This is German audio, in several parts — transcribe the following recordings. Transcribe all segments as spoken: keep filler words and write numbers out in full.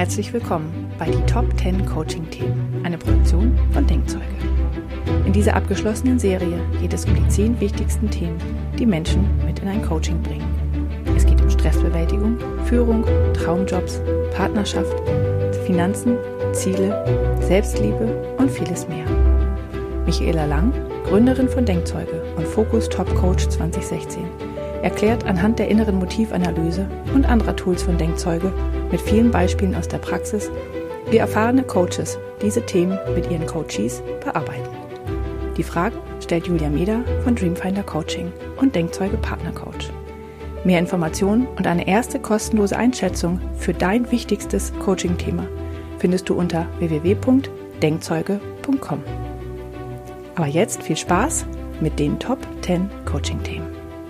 Herzlich willkommen bei die Top zehn Coaching-Themen, eine Produktion von Denkzeuge. In dieser abgeschlossenen Serie geht es um die zehn wichtigsten Themen, die Menschen mit in ein Coaching bringen. Es geht um Stressbewältigung, Führung, Traumjobs, Partnerschaft, Finanzen, Ziele, Selbstliebe und vieles mehr. Michaela Lang, Gründerin von Denkzeuge und Fokus Top Coach zwanzig sechzehn, erklärt anhand der inneren Motivanalyse und anderer Tools von Denkzeuge mit vielen Beispielen aus der Praxis, wie erfahrene Coaches diese Themen mit ihren Coachees bearbeiten. Die Fragen stellt Julia Meder von Dreamfinder Coaching und Denkzeuge Partnercoach. Mehr Informationen und eine erste kostenlose Einschätzung für dein wichtigstes Coaching-Thema findest du unter w w w punkt denkzeuge punkt com. Aber jetzt viel Spaß mit den Top zehn Coaching-Themen.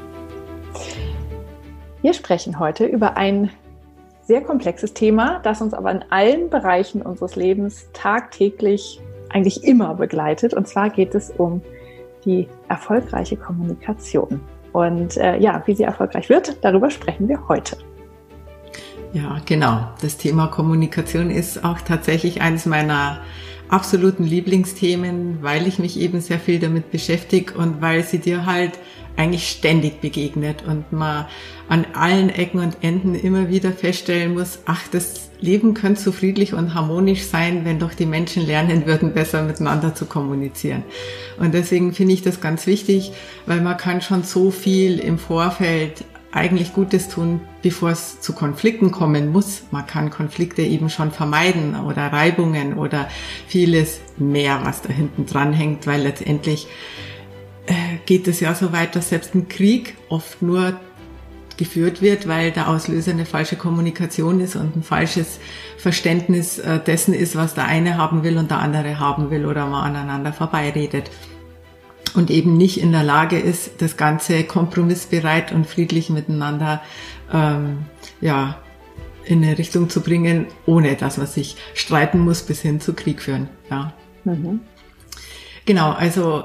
Wir sprechen heute über ein sehr komplexes Thema, das uns aber in allen Bereichen unseres Lebens tagtäglich eigentlich immer begleitet. Und zwar geht es um die erfolgreiche Kommunikation. Und äh, ja, wie sie erfolgreich wird, darüber sprechen wir heute. Ja, genau. Das Thema Kommunikation ist auch tatsächlich eines meiner absoluten Lieblingsthemen, weil ich mich eben sehr viel damit beschäftige und weil sie dir halt eigentlich ständig begegnet und man an allen Ecken und Enden immer wieder feststellen muss, ach, das Leben könnte so friedlich und harmonisch sein, wenn doch die Menschen lernen würden, besser miteinander zu kommunizieren. Und deswegen finde ich das ganz wichtig, weil man kann schon so viel im Vorfeld eigentlich Gutes tun, bevor es zu Konflikten kommen muss. Man kann Konflikte eben schon vermeiden oder Reibungen oder vieles mehr, was da hinten dran hängt, weil letztendlich äh, geht es ja so weit, dass selbst ein Krieg oft nur geführt wird, weil der Auslöser eine falsche Kommunikation ist und ein falsches Verständnis äh, dessen ist, was der eine haben will und der andere haben will oder man aneinander vorbeiredet. Und eben nicht in der Lage ist, das Ganze kompromissbereit und friedlich miteinander ähm, ja in eine Richtung zu bringen, ohne dass man sich streiten muss bis hin zu Krieg führen. Ja. Mhm. Genau, also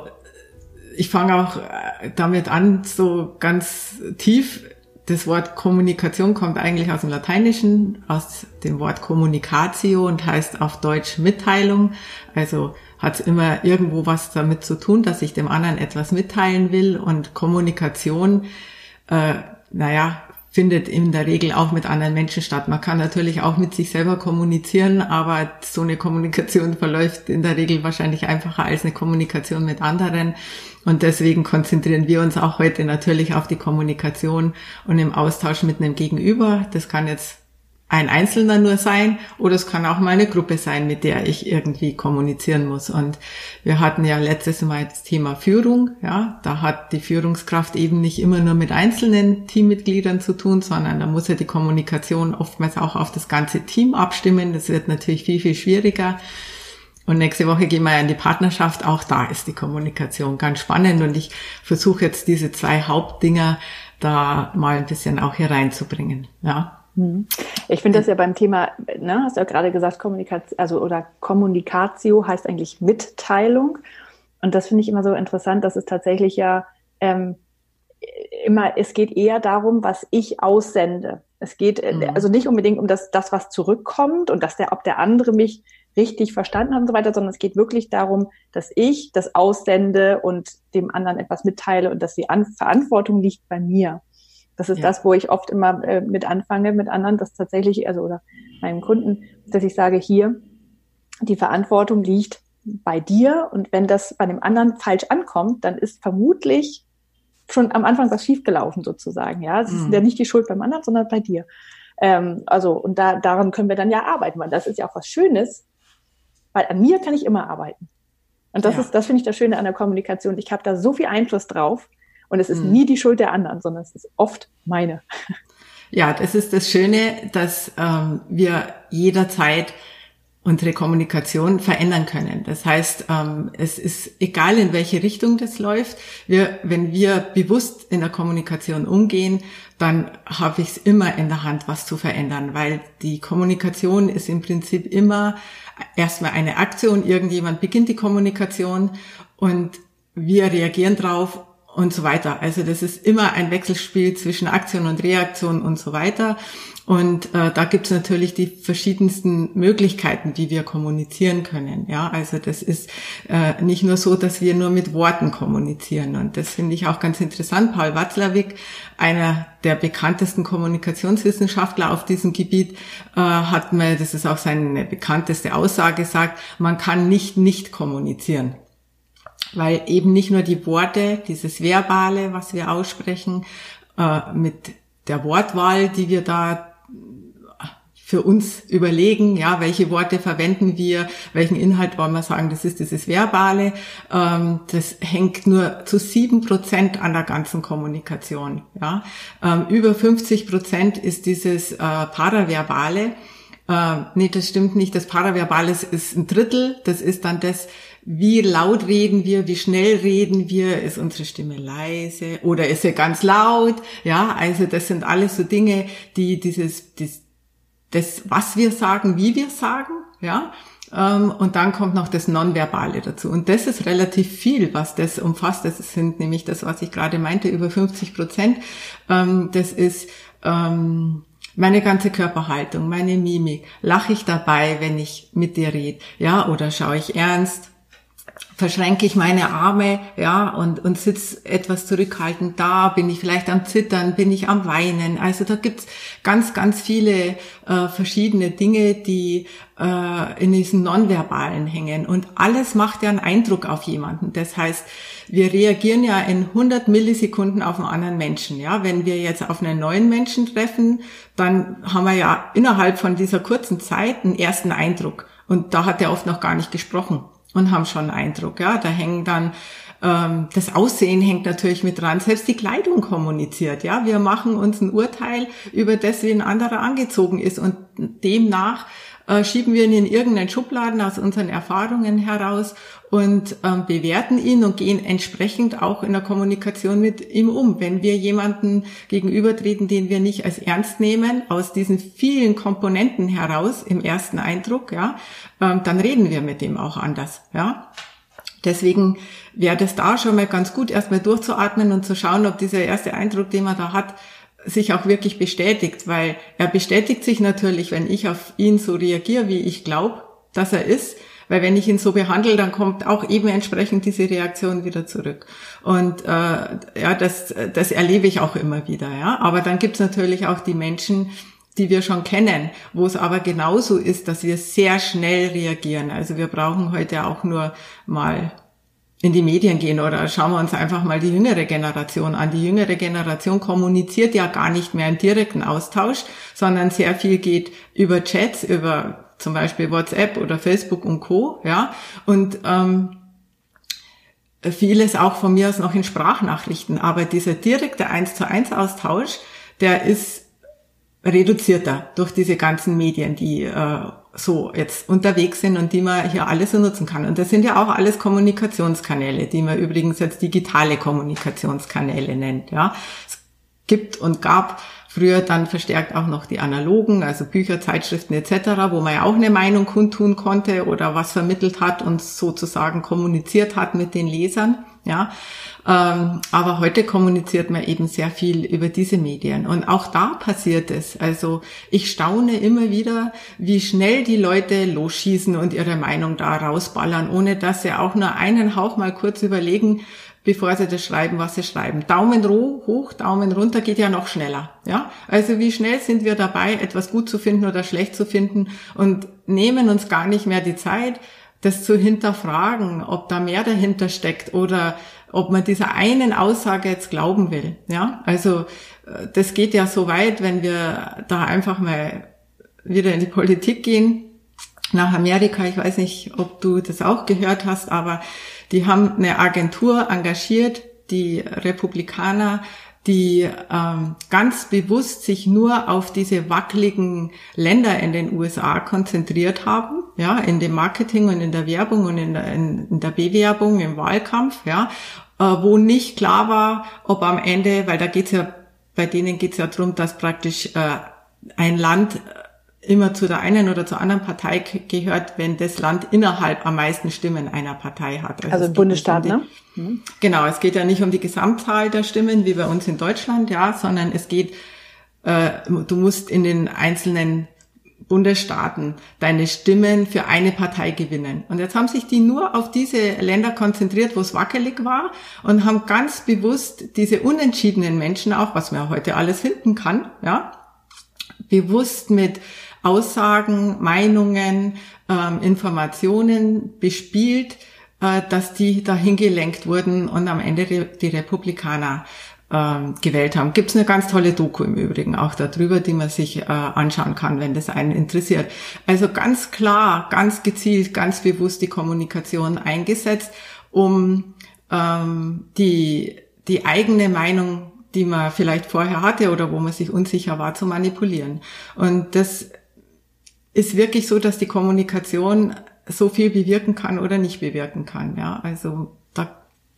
ich fange auch damit an, so ganz tief. Das Wort Kommunikation kommt eigentlich aus dem Lateinischen, aus dem Wort communicatio und heißt auf Deutsch Mitteilung. Also hat es immer irgendwo was damit zu tun, dass ich dem anderen etwas mitteilen will. Und Kommunikation, äh, naja, findet in der Regel auch mit anderen Menschen statt. Man kann natürlich auch mit sich selber kommunizieren, aber so eine Kommunikation verläuft in der Regel wahrscheinlich einfacher als eine Kommunikation mit anderen. Und deswegen konzentrieren wir uns auch heute natürlich auf die Kommunikation und im Austausch mit einem Gegenüber. Das kann jetzt ein Einzelner nur sein oder es kann auch mal eine Gruppe sein, mit der ich irgendwie kommunizieren muss. Und wir hatten ja letztes Mal das Thema Führung. Ja, da hat die Führungskraft eben nicht immer nur mit einzelnen Teammitgliedern zu tun, sondern da muss ja die Kommunikation oftmals auch auf das ganze Team abstimmen. Das wird natürlich viel, viel schwieriger. Und nächste Woche gehen wir ja in die Partnerschaft. Auch da ist die Kommunikation ganz spannend. Und ich versuche jetzt diese zwei Hauptdinger da mal ein bisschen auch hier reinzubringen. Ja. Ich finde das ja beim Thema, ne, hast du ja gerade gesagt, Kommunikation, also oder Kommunicatio heißt eigentlich Mitteilung. Und das finde ich immer so interessant, dass es tatsächlich ja ähm, immer, es geht eher darum, was ich aussende. Es geht mhm. also nicht unbedingt um das, das, was zurückkommt und dass der, ob der andere mich richtig verstanden hat und so weiter, sondern es geht wirklich darum, dass ich das aussende und dem anderen etwas mitteile und dass die An- Verantwortung liegt bei mir. Das ist ja das, wo ich oft immer äh, mit anfange mit anderen, dass tatsächlich, also oder meinen Kunden, dass ich sage, hier, die Verantwortung liegt bei dir und wenn das bei dem anderen falsch ankommt, dann ist vermutlich schon am Anfang was schiefgelaufen sozusagen, ja. Es ist mhm. ja nicht die Schuld beim anderen, sondern bei dir. Ähm, also und da daran können wir dann ja arbeiten, weil das ist ja auch was Schönes, weil an mir kann ich immer arbeiten. Und das ja. ist, das finde ich das Schöne an der Kommunikation. Ich habe da so viel Einfluss drauf. Und es ist mhm. nie die Schuld der anderen, sondern es ist oft meine. Ja, das ist das Schöne, dass ähm, wir jederzeit unsere Kommunikation verändern können. Das heißt, ähm, es ist egal, in welche Richtung das läuft. Wir, wenn wir bewusst in der Kommunikation umgehen, dann habe ich es immer in der Hand, was zu verändern, weil die Kommunikation ist im Prinzip immer erstmal eine Aktion. Irgendjemand beginnt die Kommunikation und wir reagieren drauf und so weiter. Also das ist immer ein Wechselspiel zwischen Aktion und Reaktion und so weiter. Und äh, da gibt's natürlich die verschiedensten Möglichkeiten, wie wir kommunizieren können. Ja, also das ist äh, nicht nur so, dass wir nur mit Worten kommunizieren. Und das finde ich auch ganz interessant. Paul Watzlawick, einer der bekanntesten Kommunikationswissenschaftler auf diesem Gebiet, äh, hat mir, das ist auch seine bekannteste Aussage, gesagt, man kann nicht nicht kommunizieren. Weil eben nicht nur die Worte, dieses Verbale, was wir aussprechen, äh, mit der Wortwahl, die wir da für uns überlegen, ja, welche Worte verwenden wir, welchen Inhalt wollen wir sagen, das ist dieses Verbale, ähm, das hängt nur zu sieben Prozent an der ganzen Kommunikation, ja. Ähm, über fünfzig Prozent ist dieses äh, Paraverbale, äh, nee, das stimmt nicht, das Paraverbale ist ein Drittel, das ist dann das, wie laut reden wir, wie schnell reden wir, ist unsere Stimme leise oder ist sie ganz laut, ja, also das sind alles so Dinge, die dieses, das, das, was wir sagen, wie wir sagen, ja, ähm, und dann kommt noch das Nonverbale dazu. Und das ist relativ viel, was das umfasst. Das sind nämlich das, was ich gerade meinte, über fünfzig Prozent. Ähm, das ist ähm, meine ganze Körperhaltung, meine Mimik. Lache ich dabei, wenn ich mit dir rede, ja, oder schaue ich ernst? Verschränke ich meine Arme, ja, und, und sitz etwas zurückhaltend da, bin ich vielleicht am Zittern, bin ich am Weinen. Also da gibt's ganz, ganz viele äh, verschiedene Dinge, die äh, in diesen Nonverbalen hängen. Und alles macht ja einen Eindruck auf jemanden. Das heißt, wir reagieren ja in hundert Millisekunden auf einen anderen Menschen. Ja, wenn wir jetzt auf einen neuen Menschen treffen, dann haben wir ja innerhalb von dieser kurzen Zeit einen ersten Eindruck. Und da hat er oft noch gar nicht gesprochen. Und haben schon einen Eindruck, ja, da hängen dann, ähm, das Aussehen hängt natürlich mit dran, selbst die Kleidung kommuniziert, ja, wir machen uns ein Urteil über das, wie ein anderer angezogen ist und demnach äh, schieben wir ihn in irgendeinen Schubladen aus unseren Erfahrungen heraus und ähm, bewerten ihn und gehen entsprechend auch in der Kommunikation mit ihm um. Wenn wir jemanden gegenübertreten, den wir nicht als ernst nehmen, aus diesen vielen Komponenten heraus im ersten Eindruck, ja, ähm, dann reden wir mit dem auch anders, ja. Deswegen wäre das da schon mal ganz gut, erstmal durchzuatmen und zu schauen, ob dieser erste Eindruck, den man da hat, sich auch wirklich bestätigt, weil er bestätigt sich natürlich, wenn ich auf ihn so reagiere, wie ich glaube, dass er ist, weil wenn ich ihn so behandle, dann kommt auch eben entsprechend diese Reaktion wieder zurück. Und äh, ja, das das erlebe ich auch immer wieder, ja. Aber dann gibt's natürlich auch die Menschen, die wir schon kennen, wo es aber genauso ist, dass wir sehr schnell reagieren. Also wir brauchen heute auch nur mal in die Medien gehen oder schauen wir uns einfach mal die jüngere Generation an. Die jüngere Generation kommuniziert ja gar nicht mehr im direkten Austausch, sondern sehr viel geht über Chats, über zum Beispiel WhatsApp oder Facebook und Co. Ja, und ähm, vieles auch von mir aus noch in Sprachnachrichten. Aber dieser direkte eins zu eins Austausch, der ist reduzierter durch diese ganzen Medien, die äh, so jetzt unterwegs sind und die man hier alles so nutzen kann. Und das sind ja auch alles Kommunikationskanäle, die man übrigens jetzt digitale Kommunikationskanäle nennt. Ja, es gibt und gab früher dann verstärkt auch noch die analogen, also Bücher, Zeitschriften et cetera, wo man ja auch eine Meinung kundtun konnte oder was vermittelt hat und sozusagen kommuniziert hat mit den Lesern. Ja, ähm, aber heute kommuniziert man eben sehr viel über diese Medien und auch da passiert es. Also ich staune immer wieder, wie schnell die Leute losschießen und ihre Meinung da rausballern, ohne dass sie auch nur einen Hauch mal kurz überlegen, bevor sie das schreiben, was sie schreiben. Daumen hoch, Daumen runter geht ja noch schneller. Ja, also wie schnell sind wir dabei, etwas gut zu finden oder schlecht zu finden und nehmen uns gar nicht mehr die Zeit, das zu hinterfragen, ob da mehr dahinter steckt oder ob man dieser einen Aussage jetzt glauben will. Ja, also das geht ja so weit, wenn wir da einfach mal wieder in die Politik gehen, nach Amerika. Ich weiß nicht, ob du das auch gehört hast, aber die haben eine Agentur engagiert, die Republikaner, die ähm, ganz bewusst sich nur auf diese wackeligen Länder in den U S A konzentriert haben, ja, in dem Marketing und in der Werbung und in der, in, in der Bewerbung, im Wahlkampf, ja, äh, wo nicht klar war, ob am Ende, weil da geht's ja, bei denen geht's ja darum, dass praktisch äh, ein Land immer zu der einen oder zur anderen Partei gehört, wenn das Land innerhalb am meisten Stimmen einer Partei hat. Also, also Bundesstaat, um die, ne? Genau, es geht ja nicht um die Gesamtzahl der Stimmen, wie bei uns in Deutschland, ja, sondern es geht, äh, du musst in den einzelnen Bundesstaaten deine Stimmen für eine Partei gewinnen. Und jetzt haben sich die nur auf diese Länder konzentriert, wo es wackelig war, und haben ganz bewusst diese unentschiedenen Menschen auch, was man heute alles finden kann, ja, bewusst mit Aussagen, Meinungen, ähm, Informationen bespielt, äh, dass die dahin gelenkt wurden und am Ende die Republikaner ähm, gewählt haben. Gibt's eine ganz tolle Doku im Übrigen auch darüber, die man sich äh, anschauen kann, wenn das einen interessiert. Also ganz klar, ganz gezielt, ganz bewusst die Kommunikation eingesetzt, um ähm, die die eigene Meinung, die man vielleicht vorher hatte oder wo man sich unsicher war, zu manipulieren. Und das ist wirklich so, dass die Kommunikation so viel bewirken kann oder nicht bewirken kann. Ja, also da,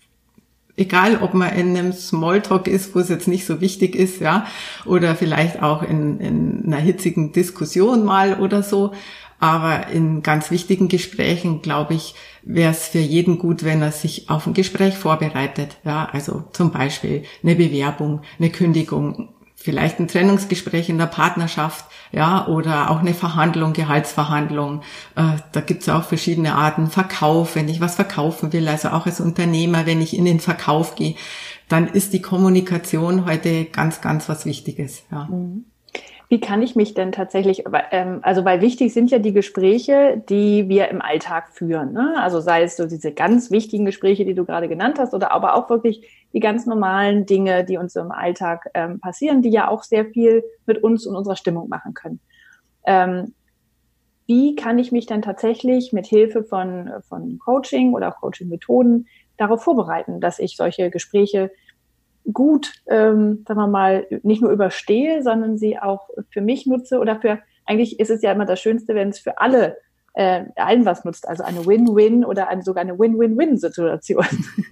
egal ob man in einem Smalltalk ist, wo es jetzt nicht so wichtig ist, ja, oder vielleicht auch in, in einer hitzigen Diskussion mal oder so. Aber in ganz wichtigen Gesprächen, glaube ich, wäre es für jeden gut, wenn er sich auf ein Gespräch vorbereitet. Ja, also zum Beispiel eine Bewerbung, eine Kündigung, vielleicht ein Trennungsgespräch in der Partnerschaft, ja, oder auch eine Verhandlung, Gehaltsverhandlung. Äh, da gibt es auch verschiedene Arten. Verkauf, wenn ich was verkaufen will, also auch als Unternehmer, wenn ich in den Verkauf gehe, dann ist die Kommunikation heute ganz, ganz was Wichtiges. Ja. Mhm. Wie kann ich mich denn tatsächlich, also weil wichtig sind ja die Gespräche, die wir im Alltag führen, ne? Also sei es so diese ganz wichtigen Gespräche, die du gerade genannt hast, oder aber auch wirklich die ganz normalen Dinge, die uns so im Alltag ähm, passieren, die ja auch sehr viel mit uns und unserer Stimmung machen können. Ähm, wie kann ich mich dann tatsächlich mit Hilfe von, von Coaching oder auch Coaching-Methoden darauf vorbereiten, dass ich solche Gespräche gut, ähm, sagen wir mal, nicht nur überstehe, sondern sie auch für mich nutze oder für, eigentlich ist es ja immer das Schönste, wenn es für alle, äh, allen was nutzt, also eine Win-Win oder eine, sogar eine Win-Win-Win-Situation.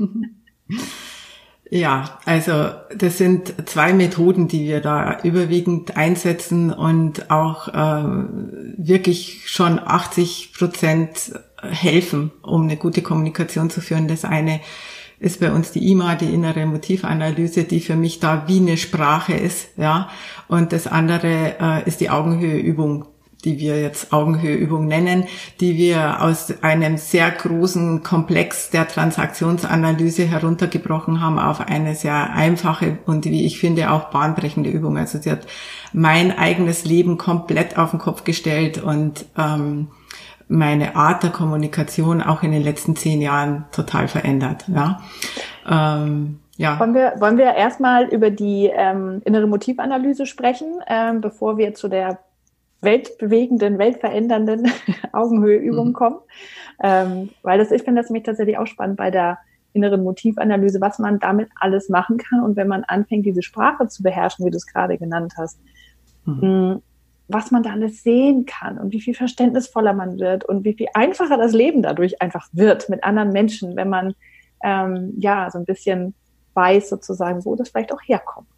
Ja, also das sind zwei Methoden, die wir da überwiegend einsetzen und auch äh, wirklich schon achtzig Prozent helfen, um eine gute Kommunikation zu führen. Das eine ist bei uns die I M A, die innere Motivanalyse, die für mich da wie eine Sprache ist, ja. Und das andere äh, ist die Augenhöheübung, die wir jetzt Augenhöheübung nennen, die wir aus einem sehr großen Komplex der Transaktionsanalyse heruntergebrochen haben auf eine sehr einfache und wie ich finde auch bahnbrechende Übung. Also sie hat mein eigenes Leben komplett auf den Kopf gestellt und ähm, meine Art der Kommunikation auch in den letzten zehn Jahren total verändert. Ja, ähm, ja. Wollen wir, wollen wir erstmal über die ähm, innere Motivanalyse sprechen, ähm, bevor wir zu der weltbewegenden, weltverändernden Augenhöheübung mhm. kommen? Ähm, weil das, ich finde das nämlich tatsächlich auch spannend bei der inneren Motivanalyse, was man damit alles machen kann und wenn man anfängt, diese Sprache zu beherrschen, wie du es gerade genannt hast, mhm. was man da alles sehen kann und wie viel verständnisvoller man wird und wie viel einfacher das Leben dadurch einfach wird mit anderen Menschen, wenn man ähm, ja so ein bisschen weiß sozusagen, wo das vielleicht auch herkommt.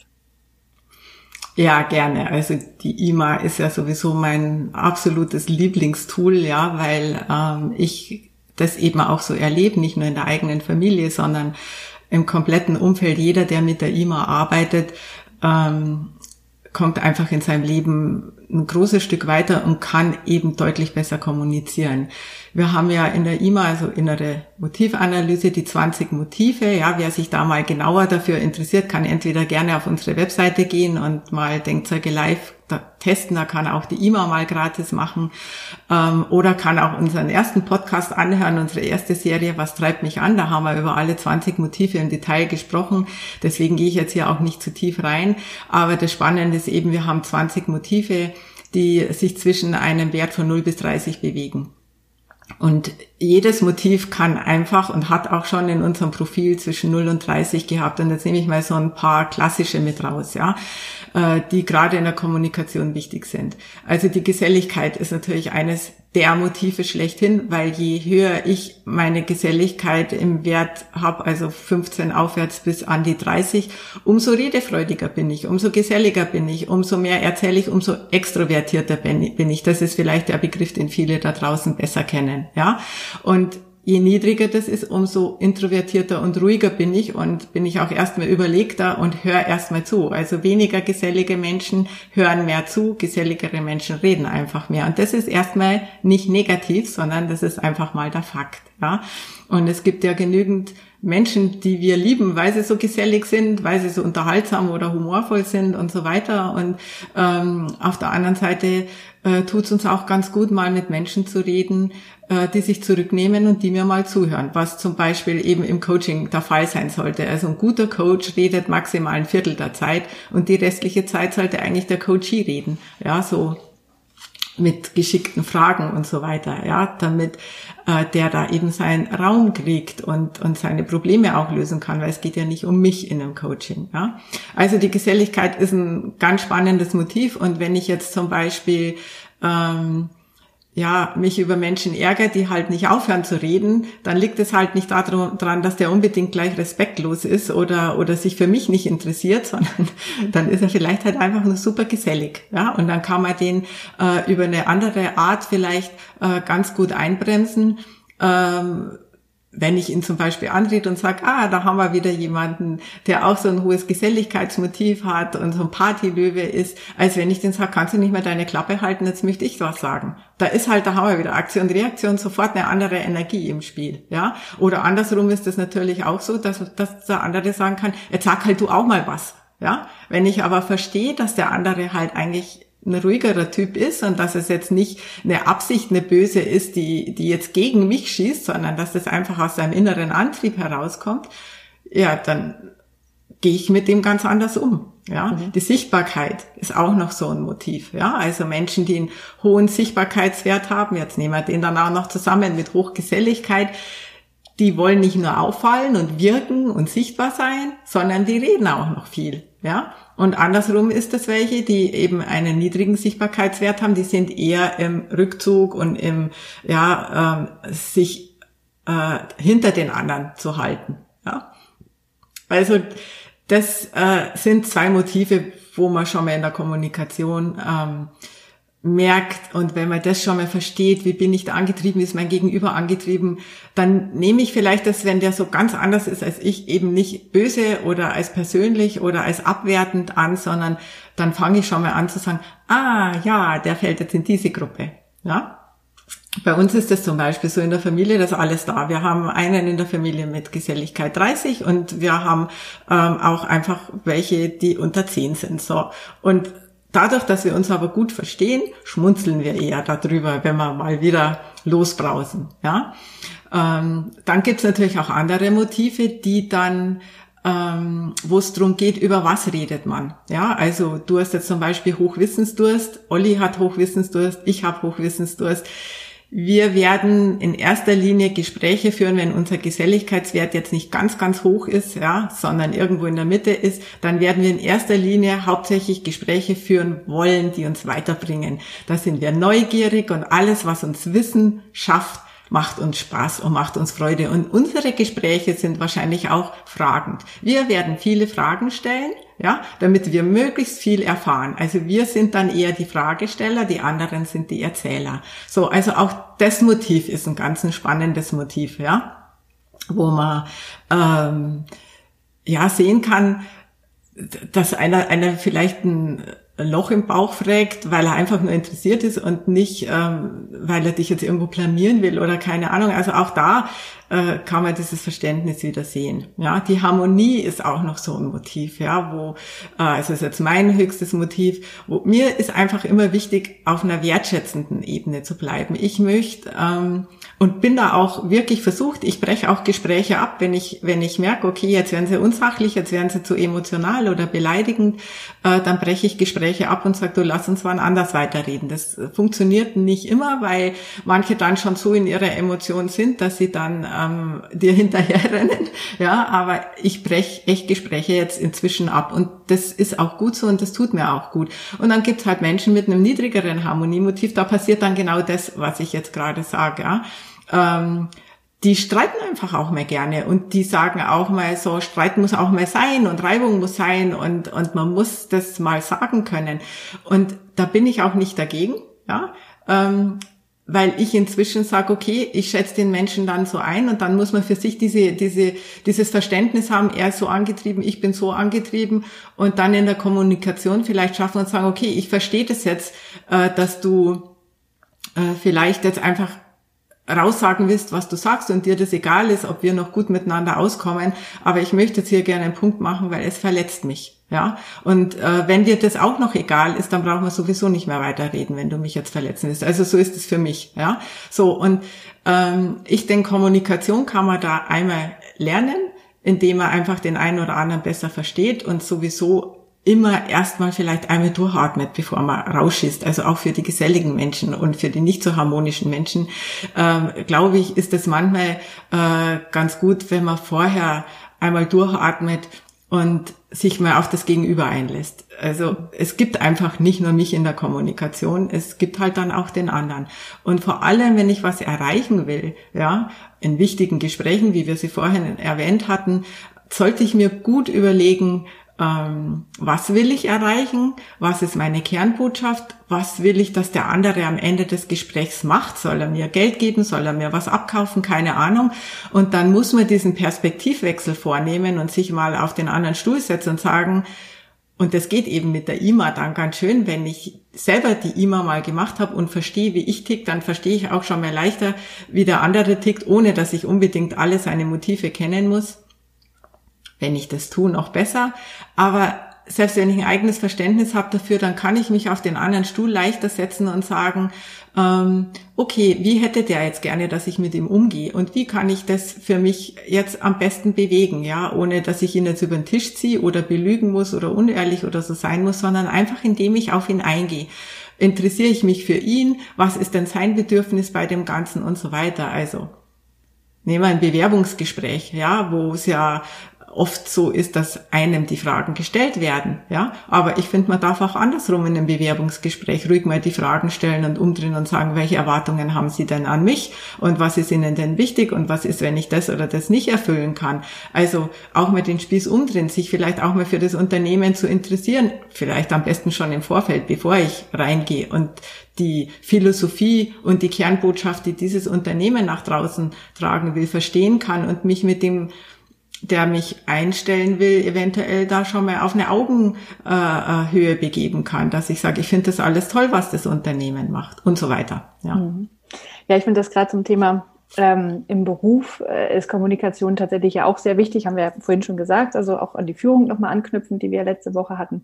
Ja, gerne. Also die I M A ist ja sowieso mein absolutes Lieblingstool, ja, weil ähm, ich das eben auch so erlebe, nicht nur in der eigenen Familie, sondern im kompletten Umfeld. Jeder, der mit der I M A arbeitet, ähm, kommt einfach in seinem Leben ein großes Stück weiter und kann eben deutlich besser kommunizieren. Wir haben ja in der I M A, also innere Motivanalyse, die zwanzig Motive. Ja, wer sich da mal genauer dafür interessiert, kann entweder gerne auf unsere Webseite gehen und mal Denkzeuge live da testen. Da kann auch die I M A mal gratis machen. Ähm, oder kann auch unseren ersten Podcast anhören, unsere erste Serie, Was treibt mich an? Da haben wir über alle zwanzig Motive im Detail gesprochen. Deswegen gehe ich jetzt hier auch nicht zu tief rein. Aber das Spannende ist eben, wir haben zwanzig Motive, die sich zwischen einem Wert von null bis dreißig bewegen. Und jedes Motiv kann einfach und hat auch schon in unserem Profil zwischen null und dreißig gehabt. Und jetzt nehme ich mal so ein paar klassische mit raus, ja, die gerade in der Kommunikation wichtig sind. Also die Geselligkeit ist natürlich eines der Motive schlechthin, weil je höher ich meine Geselligkeit im Wert habe, also fünfzehn aufwärts bis an die dreißig, umso redefreudiger bin ich, umso geselliger bin ich, umso mehr erzähle ich, umso extrovertierter bin ich. Das ist vielleicht der Begriff, den viele da draußen besser kennen, ja. Und je niedriger das ist, umso introvertierter und ruhiger bin ich und bin ich auch erstmal überlegter und höre erstmal zu. Also weniger gesellige Menschen hören mehr zu, geselligere Menschen reden einfach mehr. Und das ist erstmal nicht negativ, sondern das ist einfach mal der Fakt, ja. Und es gibt ja genügend Menschen, die wir lieben, weil sie so gesellig sind, weil sie so unterhaltsam oder humorvoll sind und so weiter. Und ähm, auf der anderen Seite äh, tut es uns auch ganz gut, mal mit Menschen zu reden, äh, die sich zurücknehmen und die mir mal zuhören, was zum Beispiel eben im Coaching der Fall sein sollte. Also ein guter Coach redet maximal ein Viertel der Zeit und die restliche Zeit sollte eigentlich der Coachee reden. Ja, so mit geschickten Fragen und so weiter, ja, damit äh, der da eben seinen Raum kriegt und und seine Probleme auch lösen kann, weil es geht ja nicht um mich in einem Coaching, ja. Also die Geselligkeit ist ein ganz spannendes Motiv und wenn ich jetzt zum Beispiel ähm, ja, mich über Menschen ärgert, die halt nicht aufhören zu reden, dann liegt es halt nicht daran, dass der unbedingt gleich respektlos ist oder oder sich für mich nicht interessiert, sondern dann ist er vielleicht halt einfach nur super gesellig, ja, und dann kann man den äh, über eine andere Art vielleicht äh, ganz gut einbremsen, ähm, wenn ich ihn zum Beispiel anrede und sage, ah, da haben wir wieder jemanden, der auch so ein hohes Geselligkeitsmotiv hat und so ein Partylöwe ist, als wenn ich den sage, kannst du nicht mehr deine Klappe halten, jetzt möchte ich was sagen. Da ist halt, da haben wir wieder Aktion, Reaktion, sofort eine andere Energie im Spiel, ja. Oder andersrum ist es natürlich auch so, dass, dass der andere sagen kann, jetzt sag halt du auch mal was, ja. Wenn ich aber verstehe, dass der andere halt eigentlich ein ruhigerer Typ ist und dass es jetzt nicht eine Absicht, eine böse ist, die die jetzt gegen mich schießt, sondern dass das einfach aus seinem inneren Antrieb herauskommt, ja, dann gehe ich mit dem ganz anders um. Ja, mhm. Die Sichtbarkeit ist auch noch so ein Motiv. Ja, also Menschen, die einen hohen Sichtbarkeitswert haben, jetzt nehmen wir den dann auch noch zusammen mit Hochgeselligkeit, die wollen nicht nur auffallen und wirken und sichtbar sein, sondern die reden auch noch viel. Ja, und andersrum ist es welche, die eben einen niedrigen Sichtbarkeitswert haben, die sind eher im Rückzug und im, ja, ähm, sich äh, hinter den anderen zu halten. Ja, also das äh, sind zwei Motive, wo man schon mal in der Kommunikation ähm, merkt, und wenn man das schon mal versteht, wie bin ich da angetrieben, wie ist mein Gegenüber angetrieben, dann nehme ich vielleicht das, wenn der so ganz anders ist als ich, eben nicht böse oder als persönlich oder als abwertend an, sondern dann fange ich schon mal an zu sagen, ah ja, der fällt jetzt in diese Gruppe. Ja, bei uns ist das zum Beispiel so in der Familie, das ist alles da. Wir haben einen in der Familie mit Geselligkeit dreißig und wir haben ähm, auch einfach welche, die unter zehn sind. So, und dadurch, dass wir uns aber gut verstehen, schmunzeln wir eher darüber, wenn wir mal wieder losbrausen. Ja, ähm, dann gibt's natürlich auch andere Motive, die dann, ähm, wo es darum geht, über was redet man. Ja, also du hast jetzt zum Beispiel Hochwissensdurst, Olli hat Hochwissensdurst, ich habe Hochwissensdurst. Wir werden in erster Linie Gespräche führen, wenn unser Geselligkeitswert jetzt nicht ganz, ganz hoch ist, ja, sondern irgendwo in der Mitte ist, dann werden wir in erster Linie hauptsächlich Gespräche führen wollen, die uns weiterbringen. Da sind wir neugierig und alles, was uns Wissen schafft, macht uns Spaß und macht uns Freude. Und unsere Gespräche sind wahrscheinlich auch fragend. Wir werden viele Fragen stellen, ja, damit wir möglichst viel erfahren. Also wir sind dann eher die Fragesteller, die anderen sind die Erzähler. So, also auch das Motiv ist ein ganz ein spannendes Motiv, ja, wo man ähm, ja sehen kann, dass einer einer vielleicht ein Loch im Bauch fragt, weil er einfach nur interessiert ist und nicht, ähm, weil er dich jetzt irgendwo blamieren will oder keine Ahnung. Also auch da äh, kann man dieses Verständnis wieder sehen. Ja, die Harmonie ist auch noch so ein Motiv, ja, wo, äh, also ist jetzt mein höchstes Motiv, wo mir ist einfach immer wichtig, auf einer wertschätzenden Ebene zu bleiben. Ich möchte ähm, und bin da auch wirklich versucht, ich breche auch Gespräche ab, wenn ich wenn ich merke, okay, jetzt werden sie unsachlich, jetzt werden sie zu emotional oder beleidigend, äh, dann breche ich Gespräche ab und sage, du, lass uns wann anders weiterreden. Das funktioniert nicht immer, weil manche dann schon so in ihrer Emotion sind, dass sie dann ähm, dir hinterherrennen. Ja, aber ich breche echt Gespräche jetzt inzwischen ab und das ist auch gut so und das tut mir auch gut. Und dann gibt's halt Menschen mit einem niedrigeren Harmoniemotiv, da passiert dann genau das, was ich jetzt gerade sage, ja. Ähm, die streiten einfach auch mehr gerne und die sagen auch mal so, Streit muss auch mal sein und Reibung muss sein und und man muss das mal sagen können. Und da bin ich auch nicht dagegen, ja, ähm, weil ich inzwischen sage, okay, ich schätze den Menschen dann so ein und dann muss man für sich diese diese dieses Verständnis haben, er ist so angetrieben, ich bin so angetrieben und dann in der Kommunikation vielleicht schaffen und sagen, okay, ich verstehe das jetzt, äh, dass du äh, vielleicht jetzt einfach raussagen willst, was du sagst und dir das egal ist, ob wir noch gut miteinander auskommen, aber ich möchte jetzt hier gerne einen Punkt machen, weil es verletzt mich, ja, und äh, wenn dir das auch noch egal ist, dann brauchen wir sowieso nicht mehr weiterreden, wenn du mich jetzt verletzen willst, also so ist es für mich, ja, so und ähm, ich denke, Kommunikation kann man da einmal lernen, indem man einfach den einen oder anderen besser versteht und sowieso immer erstmal vielleicht einmal durchatmet, bevor man rausschießt. Also auch für die geselligen Menschen und für die nicht so harmonischen Menschen, ähm, glaube ich, ist es manchmal äh, ganz gut, wenn man vorher einmal durchatmet und sich mal auf das Gegenüber einlässt. Also es gibt einfach nicht nur mich in der Kommunikation, es gibt halt dann auch den anderen. Und vor allem, wenn ich was erreichen will, ja, in wichtigen Gesprächen, wie wir sie vorhin erwähnt hatten, sollte ich mir gut überlegen, Ähm, was will ich erreichen? Was ist meine Kernbotschaft? Was will ich, dass der andere am Ende des Gesprächs macht? Soll er mir Geld geben? Soll er mir was abkaufen? Keine Ahnung. Und dann muss man diesen Perspektivwechsel vornehmen und sich mal auf den anderen Stuhl setzen und sagen, und das geht eben mit der I M A dann ganz schön, wenn ich selber die I M A mal gemacht habe und verstehe, wie ich tick, dann verstehe ich auch schon mal leichter, wie der andere tickt, ohne dass ich unbedingt alle seine Motive kennen muss. Wenn ich das tue, noch besser. Aber selbst wenn ich ein eigenes Verständnis habe dafür, dann kann ich mich auf den anderen Stuhl leichter setzen und sagen, ähm, okay, wie hätte der jetzt gerne, dass ich mit ihm umgehe? Und wie kann ich das für mich jetzt am besten bewegen? Ja, ohne dass ich ihn jetzt über den Tisch ziehe oder belügen muss oder unehrlich oder so sein muss, sondern einfach, indem ich auf ihn eingehe. Interessiere ich mich für ihn? Was ist denn sein Bedürfnis bei dem Ganzen und so weiter? Also, nehmen wir ein Bewerbungsgespräch, ja, wo es ja oft so ist, dass einem die Fragen gestellt werden, ja. Aber ich finde, man darf auch andersrum in einem Bewerbungsgespräch ruhig mal die Fragen stellen und umdrehen und sagen, welche Erwartungen haben Sie denn an mich und was ist Ihnen denn wichtig und was ist, wenn ich das oder das nicht erfüllen kann. Also auch mal den Spieß umdrehen, sich vielleicht auch mal für das Unternehmen zu interessieren, vielleicht am besten schon im Vorfeld, bevor ich reingehe und die Philosophie und die Kernbotschaft, die dieses Unternehmen nach draußen tragen will, verstehen kann und mich mit dem, der mich einstellen will, eventuell da schon mal auf eine Augenhöhe begeben kann, dass ich sage, ich finde das alles toll, was das Unternehmen macht und so weiter. Ja, ja, ich finde das gerade zum Thema ähm, im Beruf äh, ist Kommunikation tatsächlich ja auch sehr wichtig, haben wir ja vorhin schon gesagt, also auch an die Führung nochmal anknüpfen, die wir letzte Woche hatten.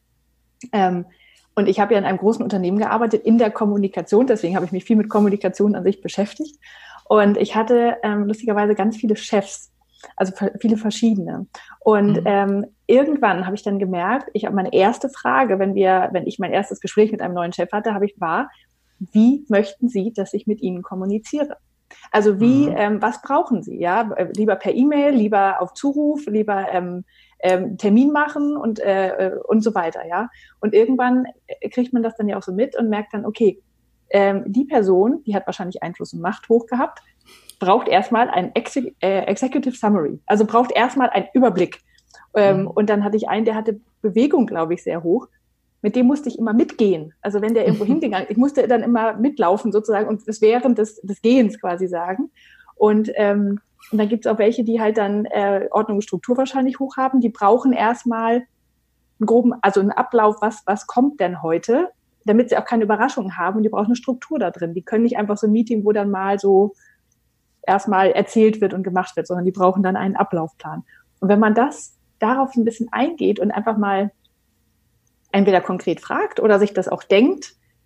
Ähm, und ich habe ja in einem großen Unternehmen gearbeitet, in der Kommunikation, deswegen habe ich mich viel mit Kommunikation an sich beschäftigt. Und ich hatte ähm, lustigerweise ganz viele Chefs, also viele verschiedene. Und mhm. ähm, irgendwann habe ich dann gemerkt, ich habe meine erste Frage, wenn wir, wenn ich mein erstes Gespräch mit einem neuen Chef hatte, habe ich war, wie möchten Sie, dass ich mit Ihnen kommuniziere? Also wie, mhm. ähm, was brauchen Sie? Ja, lieber per E-Mail, lieber auf Zuruf, lieber ähm, ähm, Termin machen und äh, und so weiter. Ja. Und irgendwann kriegt man das dann ja auch so mit und merkt dann, okay, ähm, die Person, die hat wahrscheinlich Einfluss und Macht hoch gehabt, braucht erstmal ein Exe- äh, Executive Summary, also braucht erstmal einen Überblick. Ähm, mhm. Und dann hatte ich einen, der hatte Bewegung, glaube ich, sehr hoch. Mit dem musste ich immer mitgehen. Also wenn der irgendwo hingegangen ist, ich musste dann immer mitlaufen sozusagen und das während des, des Gehens quasi sagen. Und, ähm, und dann gibt es auch welche, die halt dann äh, Ordnung und Struktur wahrscheinlich hoch haben. Die brauchen erstmal einen groben, also einen Ablauf, was, was kommt denn heute, damit sie auch keine Überraschungen haben. Und die brauchen eine Struktur da drin. Die können nicht einfach so ein Meeting, wo dann mal so erstmal erzählt wird und gemacht wird, sondern die brauchen dann einen Ablaufplan. Und wenn man das darauf ein bisschen eingeht und einfach mal entweder konkret fragt oder sich das auch denkt,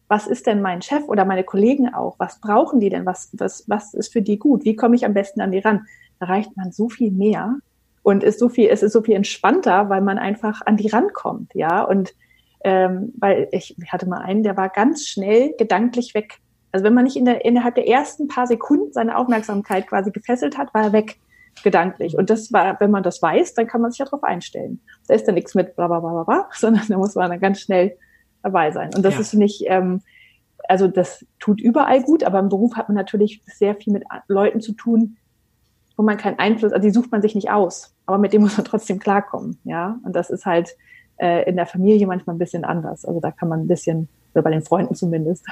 was ist denn mein Chef oder meine Kollegen auch? Was brauchen die denn? Was, was, was ist für die gut? Wie komme ich am besten an die ran? Da erreicht man so viel mehr und ist so viel, es ist so viel entspannter, weil man einfach an die rankommt, ja. Und ähm, weil ich hatte mal einen, der war ganz schnell gedanklich weg. Also wenn man nicht in der, innerhalb der ersten paar Sekunden seine Aufmerksamkeit quasi gefesselt hat, war er weg, gedanklich. Und das war, wenn man das weiß, dann kann man sich ja darauf einstellen. Da ist dann nichts mit bla bla bla bla, sondern da muss man dann ganz schnell dabei sein. Und das ja. ist, finde ich, ähm, also das tut überall gut, aber im Beruf hat man natürlich sehr viel mit Leuten zu tun, wo man keinen Einfluss, also die sucht man sich nicht aus, aber mit dem muss man trotzdem klarkommen, ja. Und das ist halt äh, in der Familie manchmal ein bisschen anders. Also da kann man ein bisschen, oder bei den Freunden zumindest.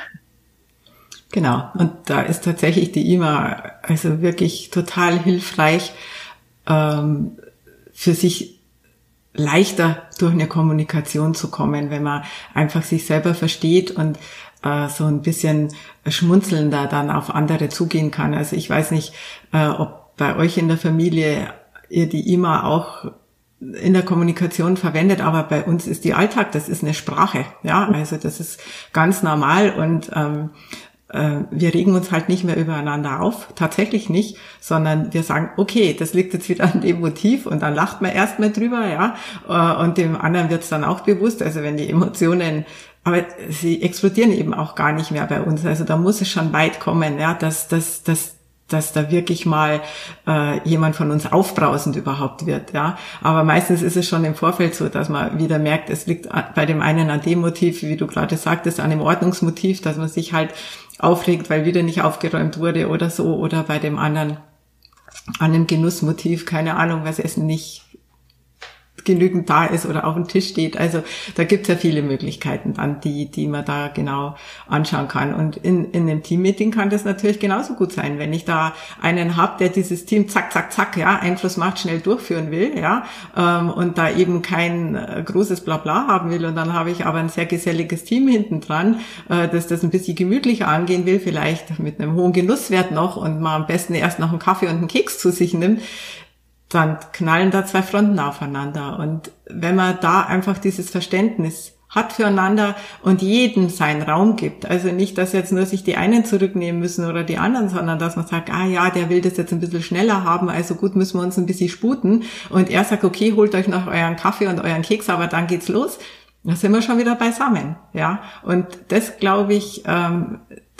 Genau. Und da ist tatsächlich die I M A also wirklich total hilfreich, ähm, für sich leichter durch eine Kommunikation zu kommen, wenn man einfach sich selber versteht und äh, so ein bisschen schmunzelnder dann auf andere zugehen kann. Also ich weiß nicht, äh, ob bei euch in der Familie ihr die I M A auch in der Kommunikation verwendet, aber bei uns ist die Alltag, das ist eine Sprache, ja, also das ist ganz normal und ähm, wir regen uns halt nicht mehr übereinander auf, tatsächlich nicht, sondern wir sagen, okay, das liegt jetzt wieder an dem Motiv und dann lacht man erstmal drüber, ja, und dem anderen wird es dann auch bewusst, also wenn die Emotionen, aber sie explodieren eben auch gar nicht mehr bei uns, also da muss es schon weit kommen, ja, dass, dass, dass, dass da wirklich mal äh, jemand von uns aufbrausend überhaupt wird, ja. Aber meistens ist es schon im Vorfeld so, dass man wieder merkt, es liegt bei dem einen an dem Motiv, wie du gerade sagtest, an dem Ordnungsmotiv, dass man sich halt aufregt, weil wieder nicht aufgeräumt wurde oder so, oder bei dem anderen an einem Genussmotiv, keine Ahnung, was Essen nicht genügend da ist oder auf dem Tisch steht. Also da gibt's ja viele Möglichkeiten dann, die die man da genau anschauen kann. Und in in einem Teammeeting kann das natürlich genauso gut sein, wenn ich da einen habe, der dieses Team zack, zack, zack, ja, Einfluss macht, schnell durchführen will, ja, ähm, und da eben kein äh, großes Blabla haben will. Und dann habe ich aber ein sehr geselliges Team hinten dran, äh, das das ein bisschen gemütlicher angehen will, vielleicht mit einem hohen Genusswert noch und mal am besten erst noch einen Kaffee und einen Keks zu sich nimmt. Dann knallen da zwei Fronten aufeinander. Und wenn man da einfach dieses Verständnis hat füreinander und jedem seinen Raum gibt, also nicht, dass jetzt nur sich die einen zurücknehmen müssen oder die anderen, sondern dass man sagt, ah ja, der will das jetzt ein bisschen schneller haben, also gut, müssen wir uns ein bisschen sputen. Und er sagt, okay, holt euch noch euren Kaffee und euren Keks, aber dann geht's los. Da sind wir schon wieder beisammen, ja. Und das, glaube ich, ähm,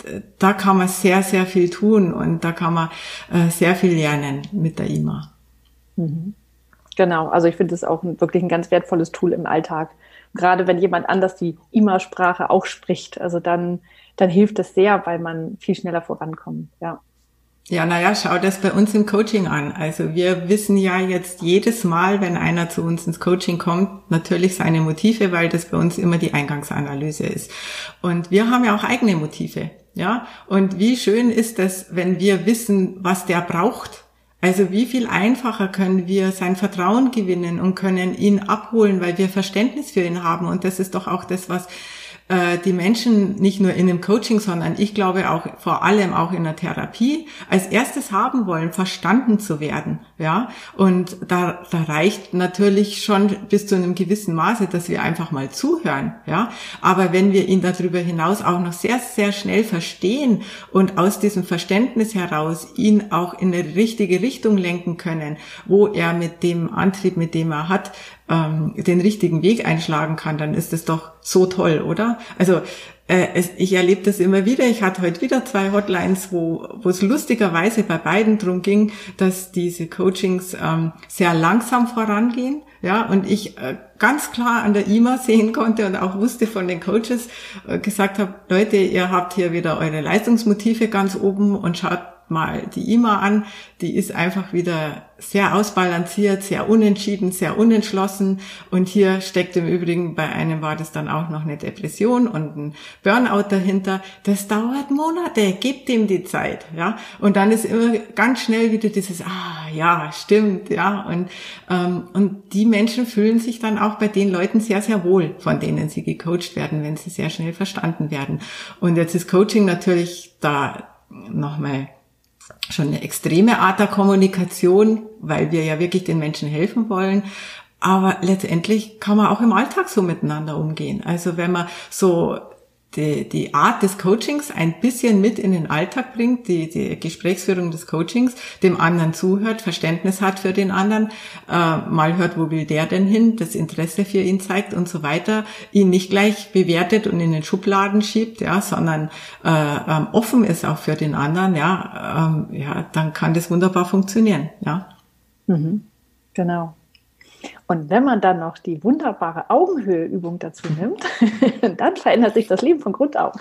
da kann man sehr, sehr viel tun und da kann man äh, sehr viel lernen mit der I M A. Mhm. Genau, also ich finde es auch ein, wirklich ein ganz wertvolles Tool im Alltag. Gerade wenn jemand anders die I M A-Sprache auch spricht, also dann, dann hilft das sehr, weil man viel schneller vorankommt, ja. Ja, naja, schau das bei uns im Coaching an. Also wir wissen ja jetzt jedes Mal, wenn einer zu uns ins Coaching kommt, natürlich seine Motive, weil das bei uns immer die Eingangsanalyse ist. Und wir haben ja auch eigene Motive, ja. Und wie schön ist es, wenn wir wissen, was der braucht. Also wie viel einfacher können wir sein Vertrauen gewinnen und können ihn abholen, weil wir Verständnis für ihn haben. Und das ist doch auch das, was äh, die Menschen nicht nur in einem Coaching, sondern ich glaube auch vor allem auch in der Therapie als erstes haben wollen, verstanden zu werden. Ja, und da, da reicht natürlich schon bis zu einem gewissen Maße, dass wir einfach mal zuhören. Ja, aber wenn wir ihn darüber hinaus auch noch sehr, sehr schnell verstehen und aus diesem Verständnis heraus ihn auch in eine richtige Richtung lenken können, wo er mit dem Antrieb, mit dem er hat, ähm, den richtigen Weg einschlagen kann, dann ist das doch so toll, oder? Also äh, es, ich erlebe das immer wieder. Ich hatte heute wieder zwei Hotlines, wo wo es lustigerweise bei beiden drum ging, dass diese Coachings ähm, sehr langsam vorangehen. Ja, und ich äh, ganz klar an der I M A sehen konnte und auch wusste von den Coaches, äh, gesagt habe, Leute, ihr habt hier wieder eure Leistungsmotive ganz oben und schaut mal die I M A an, die ist einfach wieder sehr ausbalanciert, sehr unentschieden, sehr unentschlossen und hier steckt im Übrigen, bei einem war das dann auch noch eine Depression und ein Burnout dahinter. Das dauert Monate, gebt ihm die Zeit, ja. Und dann ist immer ganz schnell wieder dieses, ah, ja, stimmt, ja. Und, ähm, und die Menschen fühlen sich dann auch bei den Leuten sehr, sehr wohl, von denen sie gecoacht werden, wenn sie sehr schnell verstanden werden. Und jetzt ist Coaching natürlich da nochmal schon eine extreme Art der Kommunikation, weil wir ja wirklich den Menschen helfen wollen. Aber letztendlich kann man auch im Alltag so miteinander umgehen. Also wenn man so die, die Art des Coachings ein bisschen mit in den Alltag bringt, die, die Gesprächsführung des Coachings, dem anderen zuhört, Verständnis hat für den anderen, äh, mal hört, wo will der denn hin, das Interesse für ihn zeigt und so weiter, ihn nicht gleich bewertet und in den Schubladen schiebt, ja, sondern äh, ähm, offen ist auch für den anderen, ja, ähm, ja, dann kann das wunderbar funktionieren, ja. Mhm. Genau. Und wenn man dann noch die wunderbare Augenhöheübung dazu nimmt, dann verändert sich das Leben von Grund auf.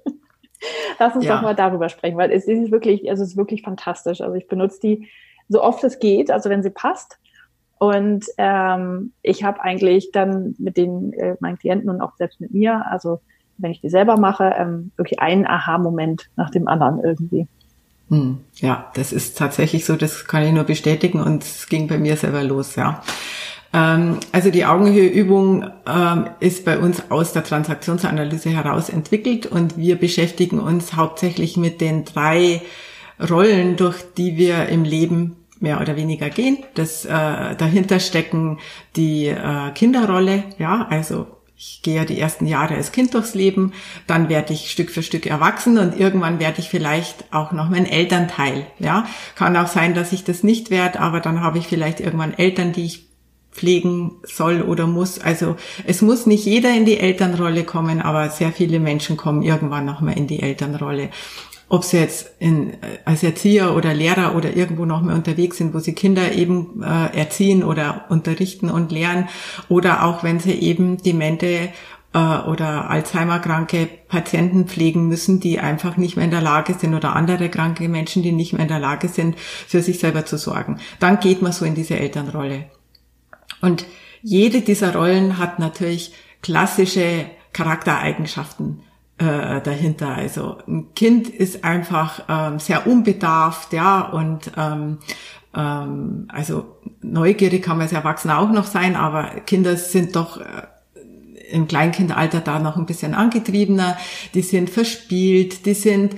Lass uns ja. doch mal darüber sprechen, weil es ist wirklich, also es ist wirklich fantastisch. Also ich benutze die so oft es geht, also wenn sie passt. Und ähm, ich habe eigentlich dann mit den äh, meinen Klienten und auch selbst mit mir, also wenn ich die selber mache, ähm, wirklich einen Aha-Moment nach dem anderen irgendwie. Hm, ja, das ist tatsächlich so, das kann ich nur bestätigen und es ging bei mir selber los, ja. Ähm, also die Augenhöheübung ähm, ist bei uns aus der Transaktionsanalyse heraus entwickelt und wir beschäftigen uns hauptsächlich mit den drei Rollen, durch die wir im Leben mehr oder weniger gehen. Das äh, dahinter stecken die äh, Kinderrolle, ja, also ich gehe ja die ersten Jahre als Kind durchs Leben, dann werde ich Stück für Stück erwachsen und irgendwann werde ich vielleicht auch noch mein Elternteil. Ja, kann auch sein, dass ich das nicht werde, aber dann habe ich vielleicht irgendwann Eltern, die ich pflegen soll oder muss. Also es muss nicht jeder in die Elternrolle kommen, aber sehr viele Menschen kommen irgendwann noch mal in die Elternrolle. Ob sie jetzt in, als Erzieher oder Lehrer oder irgendwo noch mal unterwegs sind, wo sie Kinder eben äh, erziehen oder unterrichten und lehren, oder auch wenn sie eben demente äh, oder Alzheimer-kranke Patienten pflegen müssen, die einfach nicht mehr in der Lage sind, oder andere kranke Menschen, die nicht mehr in der Lage sind, für sich selber zu sorgen. Dann geht man so in diese Elternrolle. Und jede dieser Rollen hat natürlich klassische Charaktereigenschaften äh, dahinter. Also ein Kind ist einfach ähm, sehr unbedarft, ja, und ähm, ähm, also neugierig kann man als Erwachsener auch noch sein, aber Kinder sind doch äh, im Kleinkindalter da noch ein bisschen angetriebener, die sind verspielt, die sind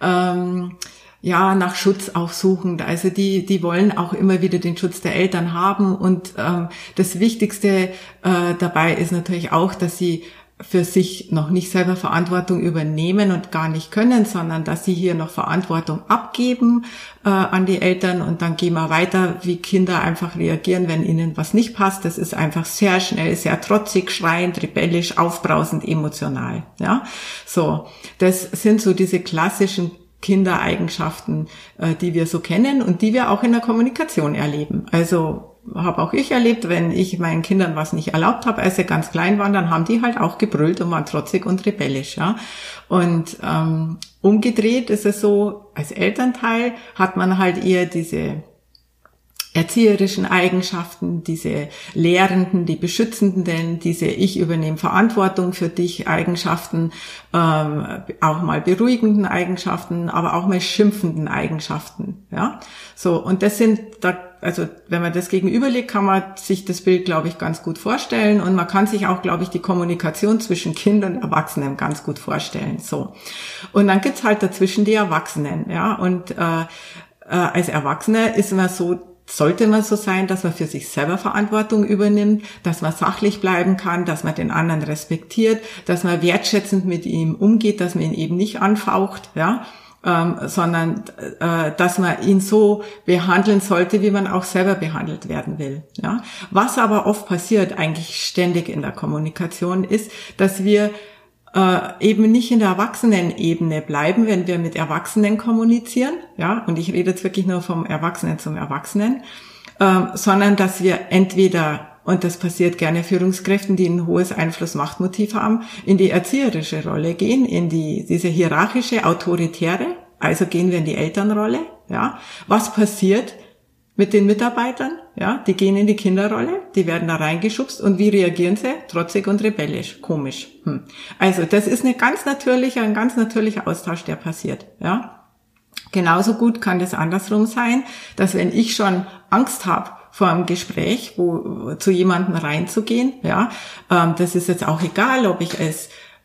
ähm, ja, nach Schutz auch suchend. Also die, die wollen auch immer wieder den Schutz der Eltern haben. Und ähm, das Wichtigste äh, dabei ist natürlich auch, dass sie für sich noch nicht selber Verantwortung übernehmen und gar nicht können, sondern dass sie hier noch Verantwortung abgeben äh, an die Eltern. Und dann gehen wir weiter, wie Kinder einfach reagieren, wenn ihnen was nicht passt. Das ist einfach sehr schnell, sehr trotzig, schreiend, rebellisch, aufbrausend, emotional. Ja, so, das sind so diese klassischen Kindereigenschaften, äh, die wir so kennen und die wir auch in der Kommunikation erleben. Also habe auch ich erlebt, wenn ich meinen Kindern was nicht erlaubt habe, als sie ganz klein waren, dann haben die halt auch gebrüllt und waren trotzig und rebellisch. Ja. Und ähm, umgedreht ist es so, als Elternteil hat man halt eher diese erzieherischen Eigenschaften, diese lehrenden, die beschützenden, diese ich übernehme Verantwortung für dich Eigenschaften, ähm, auch mal beruhigenden Eigenschaften, aber auch mal schimpfenden Eigenschaften, ja. So, und das sind da, also wenn man das gegenüberlegt, kann man sich das Bild, glaube ich, ganz gut vorstellen und man kann sich auch, glaube ich, die Kommunikation zwischen Kind und Erwachsenen ganz gut vorstellen. So, und dann gibt's halt dazwischen die Erwachsenen, ja. Und äh, äh, als Erwachsener ist man so, sollte man so sein, dass man für sich selber Verantwortung übernimmt, dass man sachlich bleiben kann, dass man den anderen respektiert, dass man wertschätzend mit ihm umgeht, dass man ihn eben nicht anfaucht, ja, ähm, sondern äh, dass man ihn so behandeln sollte, wie man auch selber behandelt werden will. Ja. Was aber oft passiert, eigentlich ständig in der Kommunikation, ist, dass wir äh, eben nicht in der Erwachsenenebene bleiben, wenn wir mit Erwachsenen kommunizieren, ja, und ich rede jetzt wirklich nur vom Erwachsenen zum Erwachsenen, äh, sondern dass wir entweder, und das passiert gerne Führungskräften, die ein hohes Einfluss-Machtmotiv haben, in die erzieherische Rolle gehen, in die diese hierarchische, autoritäre, also gehen wir in die Elternrolle, ja. Was passiert mit den Mitarbeitern? Ja, die gehen in die Kinderrolle, die werden da reingeschubst und wie reagieren sie? Trotzig und rebellisch, komisch. Hm. Also das ist eine ganz natürlicher, ein ganz natürlicher Austausch, der passiert, ja. Genauso gut kann das andersrum sein, dass wenn ich schon Angst habe vor einem Gespräch, wo zu jemandem reinzugehen, ja, ähm, das ist jetzt auch egal, ob ich als